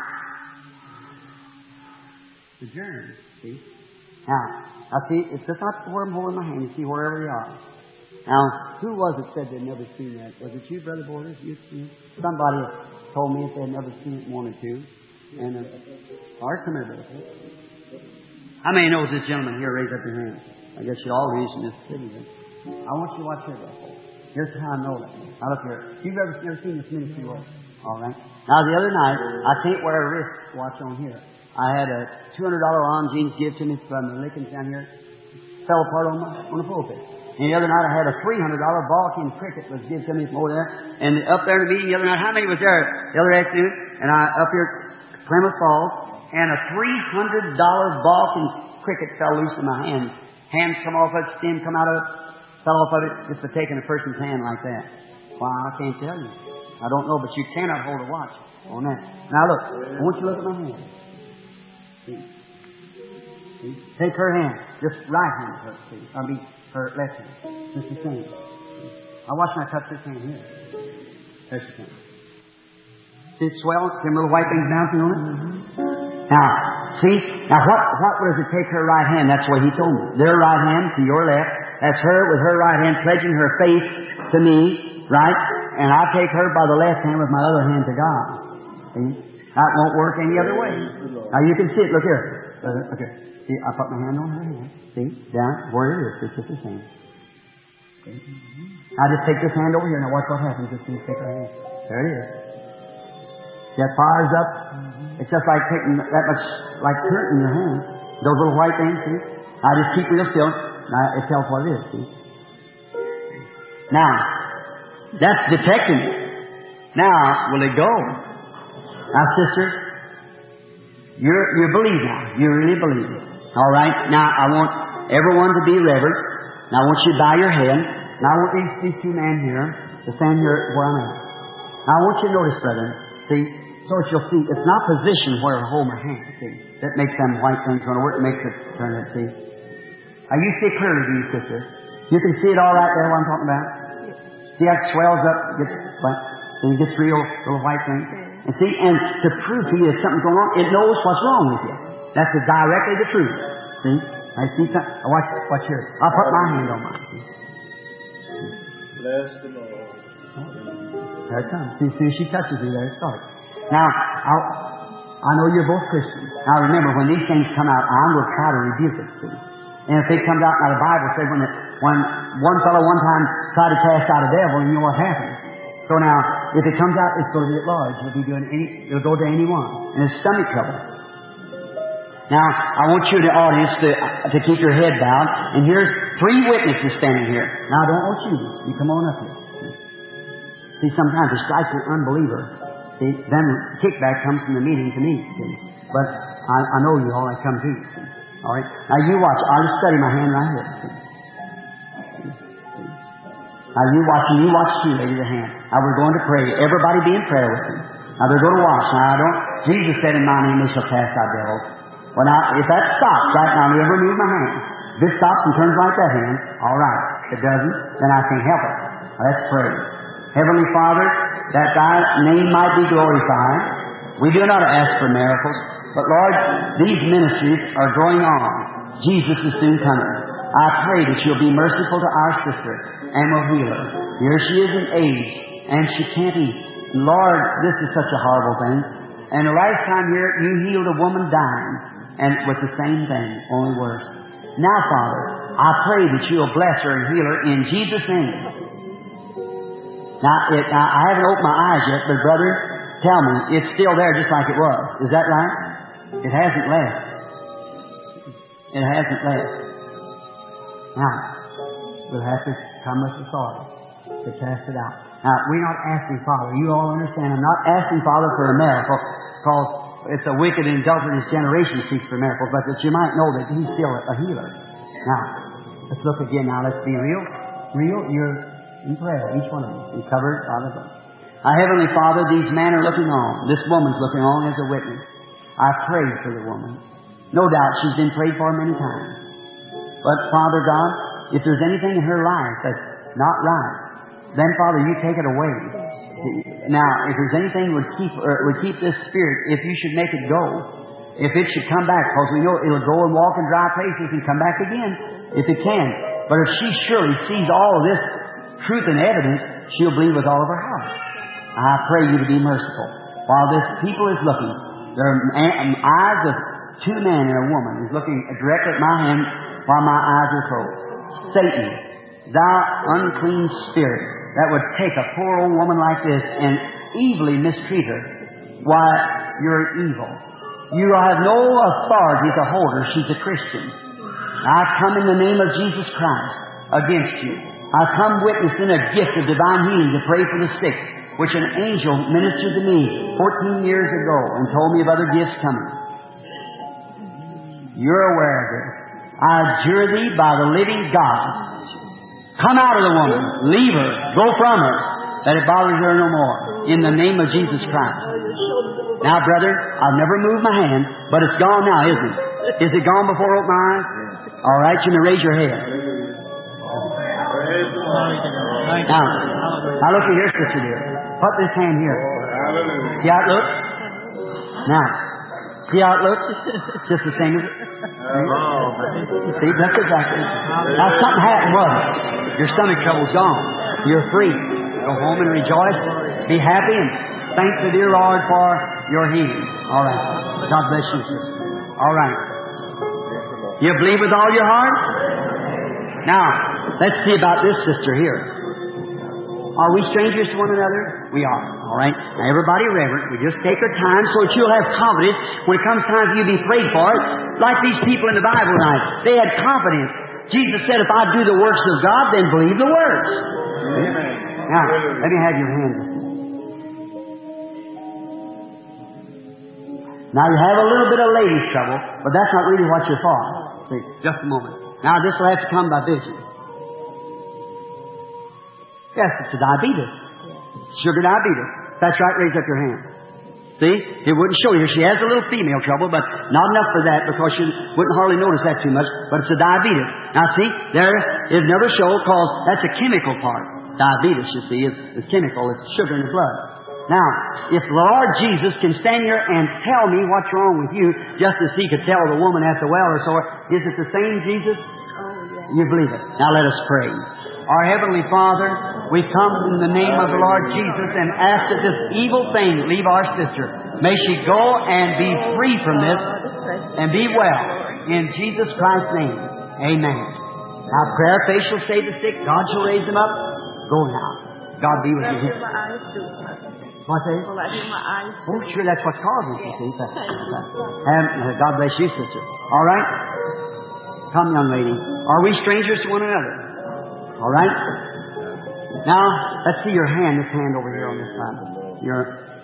The germ, see? Now, I see, it's just not where I'm holding my hand. You see wherever you are. Now, who was it said they'd never seen that? Was it you, Brother Borders? You, you? Somebody told me if they'd never seen it, wanted to. And, uh, all right, come here, brother. How many knows this gentleman here? Raise up your hand. I guess you all raise in this city. I want you to watch here, brother. Here's how I know that. Now look here. You've ever, ever seen this ministry work? All right. Now the other night, I can't wear a wrist watch on here. I had a two hundred dollars on jeans given to me from the Lincolns down here. Fell apart on, my, on the pulpit. And the other night I had a three hundred dollars Balkan cricket was given to me from over there. And up there in the meeting the other night, how many was there the other afternoon? And I, up here, Plymouth Falls, and a three hundred dollars Balkan cricket fell loose in my hand. Hands come off of it, stem come out of it, fell off of it, just for taking a person's hand like that. Why, I can't tell you. I don't know, but you cannot hold a watch on that. Now look, I want you to look at my hand. See? See? Take her hand, just right hand, her, see? I mean, her left hand. Just the same. I watch when I touch this hand here. There's the thing. See it swell? See them little white things bouncing on it? Mm-hmm. Now, see? Now, what, what does it take her right hand? That's what he told me. Their right hand to your left. That's her with her right hand pledging her faith to me, right? And I take her by the left hand with my other hand to God. See? That won't work any other way. Now you can see it. Look here. Uh, okay. See, I put my hand on her hand. See? Down where it is. It's just the same. See? I just take this hand over here. Now watch what happens. Just take her hand. There it is. That fires up. It's just like taking that much, like current in your hand. Those little white things, see? I just keep real still. Now it tells what it is, see? Now, that's detecting it. Now, will it go? Now, sister, you're, you believe now. You really believe it. All right? Now, I want everyone to be reverent. Now, I want you to bow your head. Now, I want these, these two men here to stand here where I'm at. Now, I want you to notice, brethren, see, so that you'll see, it's not position where I hold my hand, see. That makes them white things run over. It makes it turn it, see. Now, you see clearly, do you, sister? You can see it all right there, what I'm talking about? See how it swells up, gets, and it gets real, little white things. And see, and to prove to you there's something going on, it knows what's wrong with you. That's the, directly the truth. See? I see something. Watch, watch here. I'll put my hand on mine. See?
Bless the Lord.
There it comes. See, as soon as she touches me, there it starts. Now, I'll, I know you're both Christians. Now remember, when these things come out, I'm going to try to rebuke it, see? And if it comes out, now the Bible says when, it, when one fellow one time tried to cast out a devil, you know what happened. So now, if it comes out, it's going to be at large. It'll be doing any, it'll go to anyone. And it's stomach trouble. Now, I want you, the audience, to, to keep your head bowed. And here's three witnesses standing here. Now, I don't want you. You come on up here. See, sometimes it strikes an unbeliever. See, then kickback comes from the meeting to me. See? But I, I know you all. I come to you. See? All right? Now, you watch. I'll just study my hand right here. See? See? Now, you watch, and you watch too, lady, the hand. Now, we're going to pray. Everybody be in prayer with me. Now, they're going to watch. Now, I don't, Jesus said, in my name they shall cast out devils. Well, now, if that stops right now, never move my hand. If it stops and turns like that hand, all right. If it doesn't, then I can't help it. Now, let's pray. Heavenly Father, that Thy name might be glorified. We do not ask for miracles, but Lord, these ministries are going on. Jesus is soon coming. I pray that You'll be merciful to our sister and will heal her. Here she is in age, and she can't eat. Lord, this is such a horrible thing. And the last time here, You healed a woman dying, and with the same thing, only worse. Now, Father, I pray that You'll bless her and heal her in Jesus' name. Now, it, now, I haven't opened my eyes yet, but brother, tell me, it's still there just like it was. Is that right? It hasn't left. It hasn't left. Now, we'll have to come with authority to cast it out. Now, we're not asking, Father, you all understand, I'm not asking, Father, for a miracle, because it's a wicked and adulterous generation seeks for miracles, but that You might know that He's still a healer. Now, let's look again now. Let's be real. Real, you're in prayer, each one of you. Be covered by the blood. Our Heavenly Father, these men are looking on. This woman's looking on as a witness. I pray for the woman. No doubt she's been prayed for many times. But, Father God, if there's anything in her life that's not right, then, Father, You take it away. Now, if there's anything would keep or would keep this spirit, if You should make it go, if it should come back, because we know it'll go and walk in dry places and come back again, if it can. But if she surely sees all of this truth and evidence, she'll believe with all of her heart. I pray You to be merciful. While this people is looking, their eyes of two men and a woman is looking directly at my hand while my eyes are closed. Satan, thou unclean spirit, that would take a poor old woman like this and evilly mistreat her. Why, you're evil. You have no authority to hold her. She's a Christian. I come in the name of Jesus Christ against you. I come witnessing a gift of divine healing to pray for the sick, which an angel ministered to me fourteen years ago and told me of other gifts coming. You're aware of this. I adjure Thee by the living God. Come out of the woman. Leave her. Go from her. That it bothers her no more. In the name of Jesus Christ. Now, brother, I've never moved my hand, but it's gone now, isn't it? Is it gone before I open my eyes? All right, you may raise your head. Now, now look at your sister dear. Put this hand here. See how it looks? Now, see how it looks? Just the same as it. See, that's exactly. Now, something happened, wasn't it? Your stomach trouble's gone. You're free. Go home and rejoice. Be happy and thank the dear Lord for You're healed. All right. God bless you, sir. All right. You believe with all your heart? Now, let's see about this sister here. Are we strangers to one another? We are. All right. Now, everybody reverent. We just take our time so that you'll have confidence when it comes time for you to be prayed for. Like these people in the Bible tonight. They had confidence. Jesus said, if I do the works of God, then believe the works.
Amen.
Now, let me have your hand. Now, you have a little bit of ladies' trouble, but that's not really what you're for. See, just a moment. Now, this will have to come by vision. Yes, it's a diabetes. Sugar diabetes. That's right, raise up your hand. See? It wouldn't show you. She has a little female trouble, but not enough for that because you wouldn't hardly notice that too much, but it's a diabetes. Now see, there is another show because that's a chemical part. Diabetes, you see, is, is chemical. It's sugar in the blood. Now, if the Lord Jesus can stand here and tell me what's wrong with you, just as He could tell the woman at the well or so, is it the same Jesus? You believe it. Now let us pray. Our Heavenly Father, we come in the name of the Lord Jesus and ask that this evil thing leave our sister. May she go and be free from this and be well. In Jesus Christ's name, amen. Now prayer faith shall save the sick. God shall raise them up. Go now. God be with you. What's that? Oh, sure, that's what's causing it, you see. And God bless you, sister. All right? Come, young lady. Are we strangers to one another? All right? Now, let's see your hand, this hand over here on this side. Your...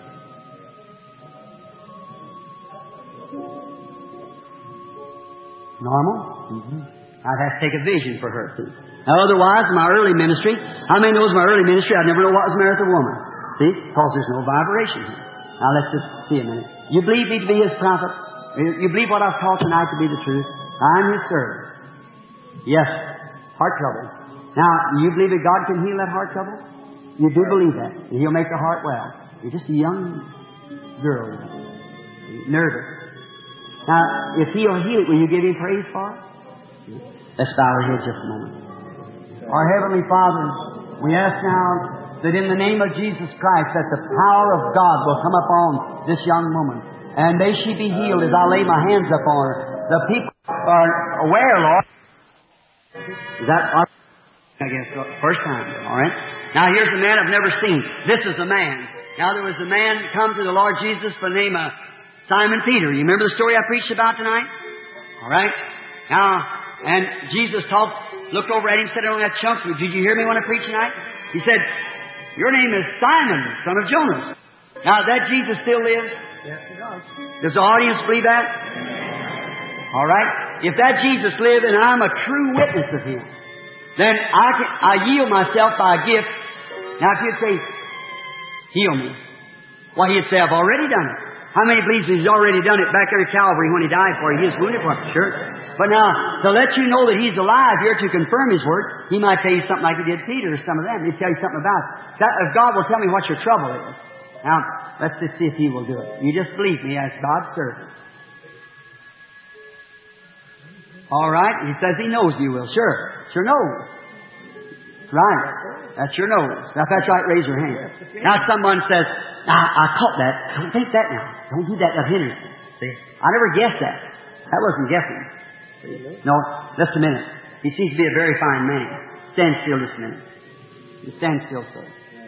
Normal? Mm-hmm. I'd have to take a vision for her, see. Now, otherwise, my early ministry, how many knows my early ministry? I'd never know what was married to a woman. See? Because there's no vibration here. Now, let's just see a minute. You believe me to be His prophet? You believe what I've taught tonight to be the truth? I'm His servant. Yes. Heart trouble. Now, you believe that God can heal that heart trouble? You do believe that. He'll make the heart well. You're just a young girl. Nervous. Now, if He'll heal it, will you give Him praise for it? Let's bow our heads just a moment. Our Heavenly Father, we ask now that in the name of Jesus Christ that the power of God will come upon this young woman. And may she be healed as I lay my hands upon her. The people are aware, Lord. Is that our, I guess, first time, all right? Now, here's a man I've never seen. This is a man. Now, there was a man come to the Lord Jesus by the name of Simon Peter. You remember the story I preached about tonight? All right? Now, and Jesus talked, looked over at him, said, "I only got chunk. Did you hear me when I preached tonight?" He said, "Your name is Simon, son of Jonas." Now, that Jesus still lives?
Yes, He does.
Does the audience believe that? All right? If that Jesus lived and I'm a true witness of Him, then I can, I yield myself by a gift. Now, if you'd say, "Heal me," well, He'd say, "I've already done it." How many believes He's already done it back there at Calvary when He died for you? He was wounded for it, sure. But now, to let you know that He's alive here to confirm His word, He might tell you something like He did Peter or some of them. He'd tell you something about it. That, if God will tell me what your trouble is. Now, let's just see if He will do it. You just believe me as God's servant. All right? He says He knows you will. Sure. Sure knows. Right. That's your nose. Now, if that's right, raise your hand. Now, someone says, I, I caught that. Don't think that now. Don't do that. That'll hinder you. See? I never guessed that. That wasn't guessing. No, just a minute. He seems to be a very fine man. Stand still just a minute. You stand still, sir.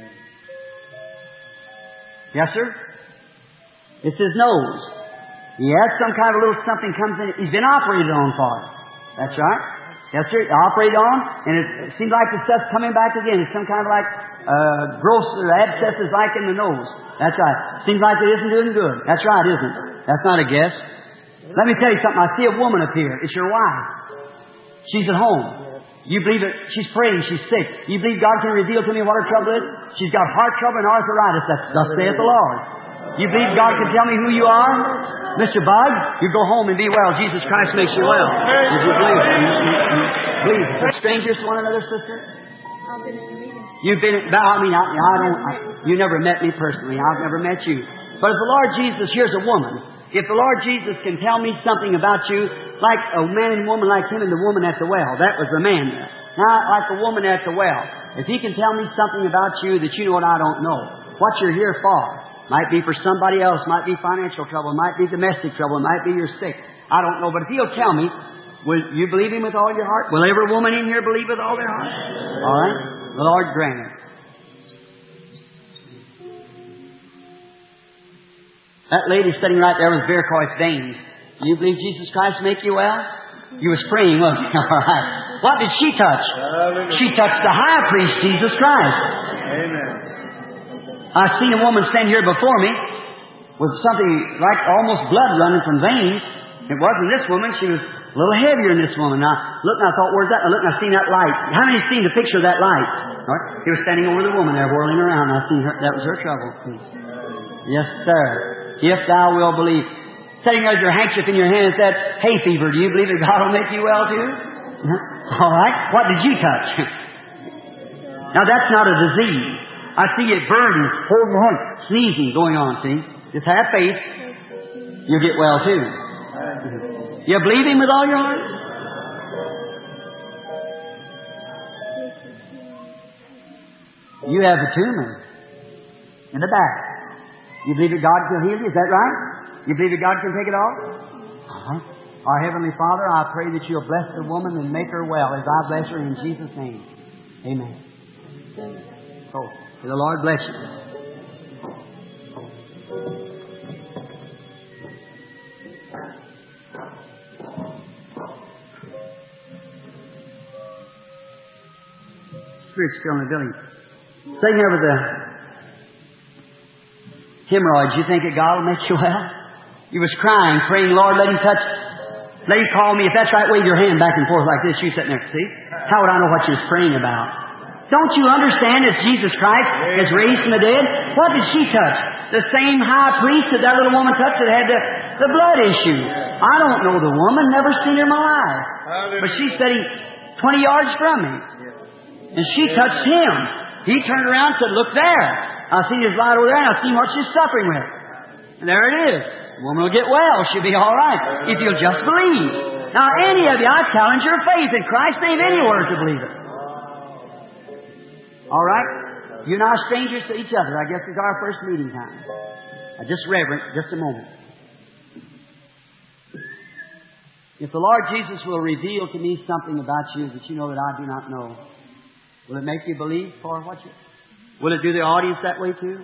Yes, sir? It's his nose. He has some kind of little something comes in. He's been operated on for it. That's right. Yes, sir. Operated on, and it, it seems like the stuff's coming back again. It's some kind of like uh, gross abscesses like in the nose. That's right. Seems like it isn't doing good. That's right, isn't it? That's not a guess. Let me tell you something. I see a woman up here. It's your wife. She's at home. You believe that she's praying, she's sick. You believe God can reveal to me what her trouble is? She's got heart trouble and arthritis. That's thus saith the Lord. You believe God can tell me who you are? Mister Bud, you go home and be well. Jesus Christ makes you well. If you believe it. You, you, you believe it. Strangers to one another, sister? You've been, I mean, I, I don't, I, you never met me personally. I've never met you. But if the Lord Jesus, here's a woman. If the Lord Jesus can tell me something about you, like a man and woman like him and the woman at the well, that was the man there. Now, like the woman at the well, if He can tell me something about you that you know what I don't know, what you're here for, Might be for somebody else. Might be financial trouble. Might be domestic trouble. Might be you're sick. I don't know. But if He'll tell me, will you believe Him with all your heart? Will every woman in here believe with all their heart? All right? The Lord grant it. That lady sitting right there with varicose veins. Do you believe Jesus Christ make you well? You was praying, wasn't you? All right. What did she touch? She touched the high priest, Jesus Christ.
Amen.
I've seen a woman stand here before me with something like almost blood running from veins. It wasn't this woman. She was a little heavier than this woman. Now, look, and I thought, where's that? I looked and I seen that light. How many seen the picture of that light? All right. He was standing over the woman there, whirling around. I seen her. That was her trouble. Yes, sir. If thou wilt believe. Sitting there with your handkerchief in your hand and said, hay fever, do you believe that God will make you well too? All right. What did you touch? Now, that's not a disease. I see it burning, holding on, sneezing going on, see? Just have faith. You'll get well too. You believe Him with all your heart? You have a tumor in the back. You believe that God can heal you? Is that right? You believe that God can take it off? Uh-huh. Our Heavenly Father, I pray that You'll bless the woman and make her well as I bless her in Jesus' name. Amen. So, may the Lord bless you. Spirit's still in the building. Sitting there with the hemorrhoids, you think that God will make you well? You was crying, praying, Lord, let Him touch. Let Him call me. If that's right, wave your hand back and forth like this. You sitting there, see? How would I know what you was praying about? Don't you understand that Jesus Christ is raised from the dead? What did she touch? The same high priest that that little woman touched that had the, the blood issue. I don't know the woman, never seen her in my life. But she's sitting twenty yards from me. And she touched him. He turned around and said, look there. I seen his light over there and I seen what she's suffering with. And there it is. The woman will get well. She'll be all right if you'll just believe. Now, any of you, I challenge your faith in Christ's name anywhere to believe it. All right? You're not strangers to each other. I guess it's our first meeting time. I just reverent just a moment. If the Lord Jesus will reveal to me something about you that you know that I do not know, will it make you believe for what you... Will it do the audience that way too?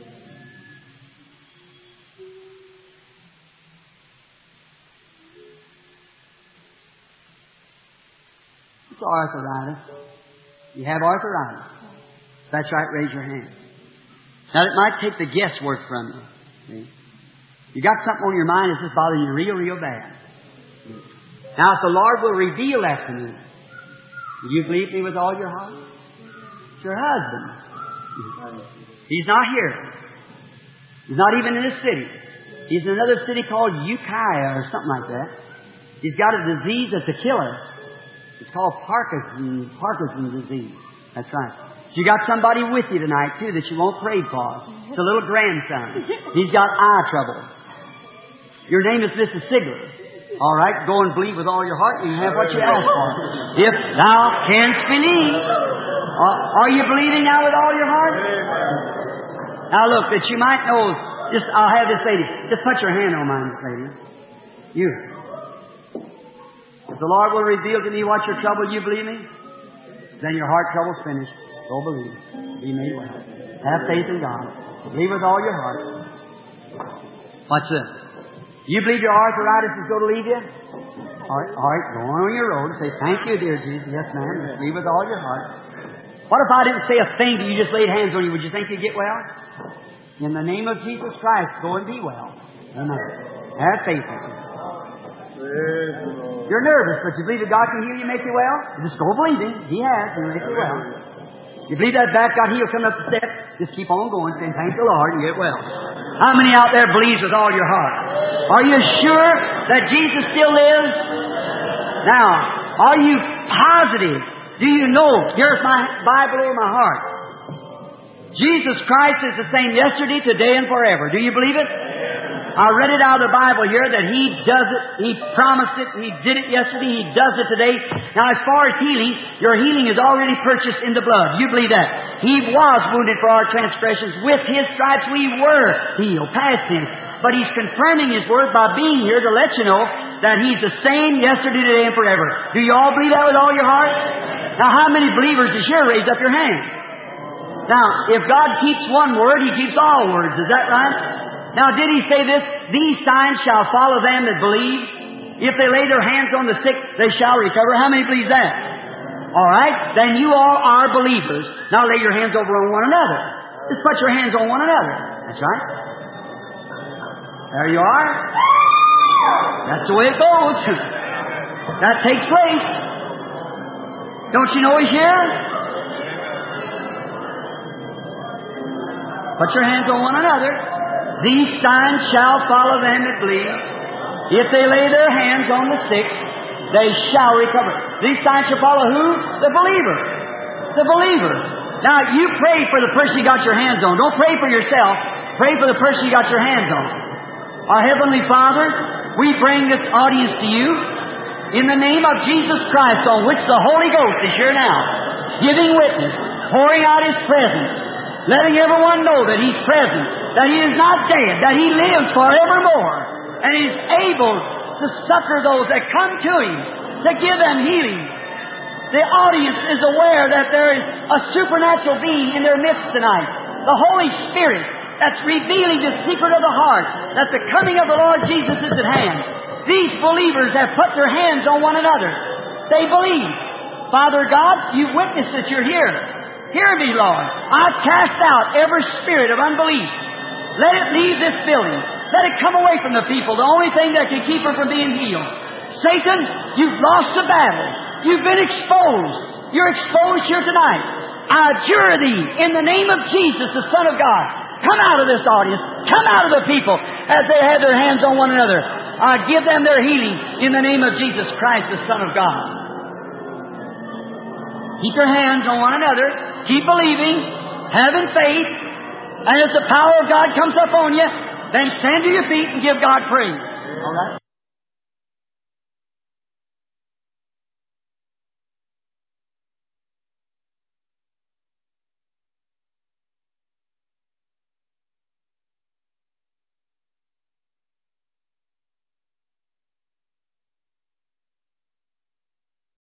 It's arthritis. You have arthritis. That's right, raise your hand. Now, it might take the guesswork from you. See? You got something on your mind that's just bothering you real, real bad. Now, if the Lord will reveal that to me, will you believe me with all your heart? It's your husband. He's not here. He's not even in this city. He's in another city called Ukiah or something like that. He's got a disease that's a killer. It's called Parkinson's, Parkinson's disease. That's right. You got somebody with you tonight, too, that you won't pray for. It's a little grandson. He's got eye trouble. Your name is Missus Sigler. All right, go and believe with all your heart, and you have what you ask for. If thou canst believe. Uh, are you believing now with all your heart? Now look, that you might know, just I'll have this lady. Just put your hand on mine, this lady. You. If the Lord will reveal to me what's your trouble, you believe me? Then your heart trouble's finished. Go believe. Be made well. Have faith in God. Believe with all your heart. Watch this. You believe your arthritis is going to leave you? All right, all right. Go on your road and say, thank you, dear Jesus. Yes, ma'am. Just believe with all your heart. What if I didn't say a thing to you, just laid hands on you? Would you think you'd get well? In the name of Jesus Christ, go and be well. Amen. Have faith in Him. You're nervous, but you believe that God can heal you, make you well? Just go believe Him. He has, and make you well. You believe that back got healed coming up the steps? Just keep on going, saying, thank the Lord, and get well. How many out there believes with all your heart? Are you sure that Jesus still lives? Now, are you positive? Do you know? Here's my Bible over my heart. Jesus Christ is the same yesterday, today, and forever. Do you believe it? I read it out of the Bible here that He does it, He promised it, He did it yesterday, He does it today. Now as far as healing, your healing is already purchased in the blood. You believe that? He was wounded for our transgressions. With His stripes we were healed, past tense. But He's confirming His word by being here to let you know that He's the same yesterday, today, and forever. Do you all believe that with all your heart? Now how many believers is here? Raise up your hands. Now, if God keeps one word, He keeps all words. Is that right? Now, did He say this? These signs shall follow them that believe. If they lay their hands on the sick, they shall recover. How many believe that? All right. Then you all are believers. Now lay your hands over on one another. Just put your hands on one another. That's right. There you are. That's the way it goes. That takes place. Don't you know He's here? Put your hands on one another. These signs shall follow them that believe. If they lay their hands on the sick, they shall recover. These signs shall follow who? The believer. The believer. Now, you pray for the person you got your hands on. Don't pray for yourself. Pray for the person you got your hands on. Our Heavenly Father, we bring this audience to you in the name of Jesus Christ, on which the Holy Ghost is here now, giving witness, pouring out His presence, letting everyone know that He's present, that He is not dead, that He lives forevermore, and He's able to succor those that come to Him, to give them healing. The audience is aware that there is a supernatural being in their midst tonight, the Holy Spirit, that's revealing the secret of the heart, that the coming of the Lord Jesus is at hand. These believers have put their hands on one another. They believe. Father God, You witness that You're here. Hear me, Lord. I cast out every spirit of unbelief. Let it leave this building. Let it come away from the people. The only thing that can keep them from being healed. Satan, you've lost the battle. You've been exposed. You're exposed here tonight. I adjure Thee in the name of Jesus, the Son of God. Come out of this audience. Come out of the people as they have their hands on one another. I give them their healing in the name of Jesus Christ, the Son of God. Keep your hands on one another. Keep believing, having faith, and as the power of God comes upon you, then stand to your feet and give God praise. All right?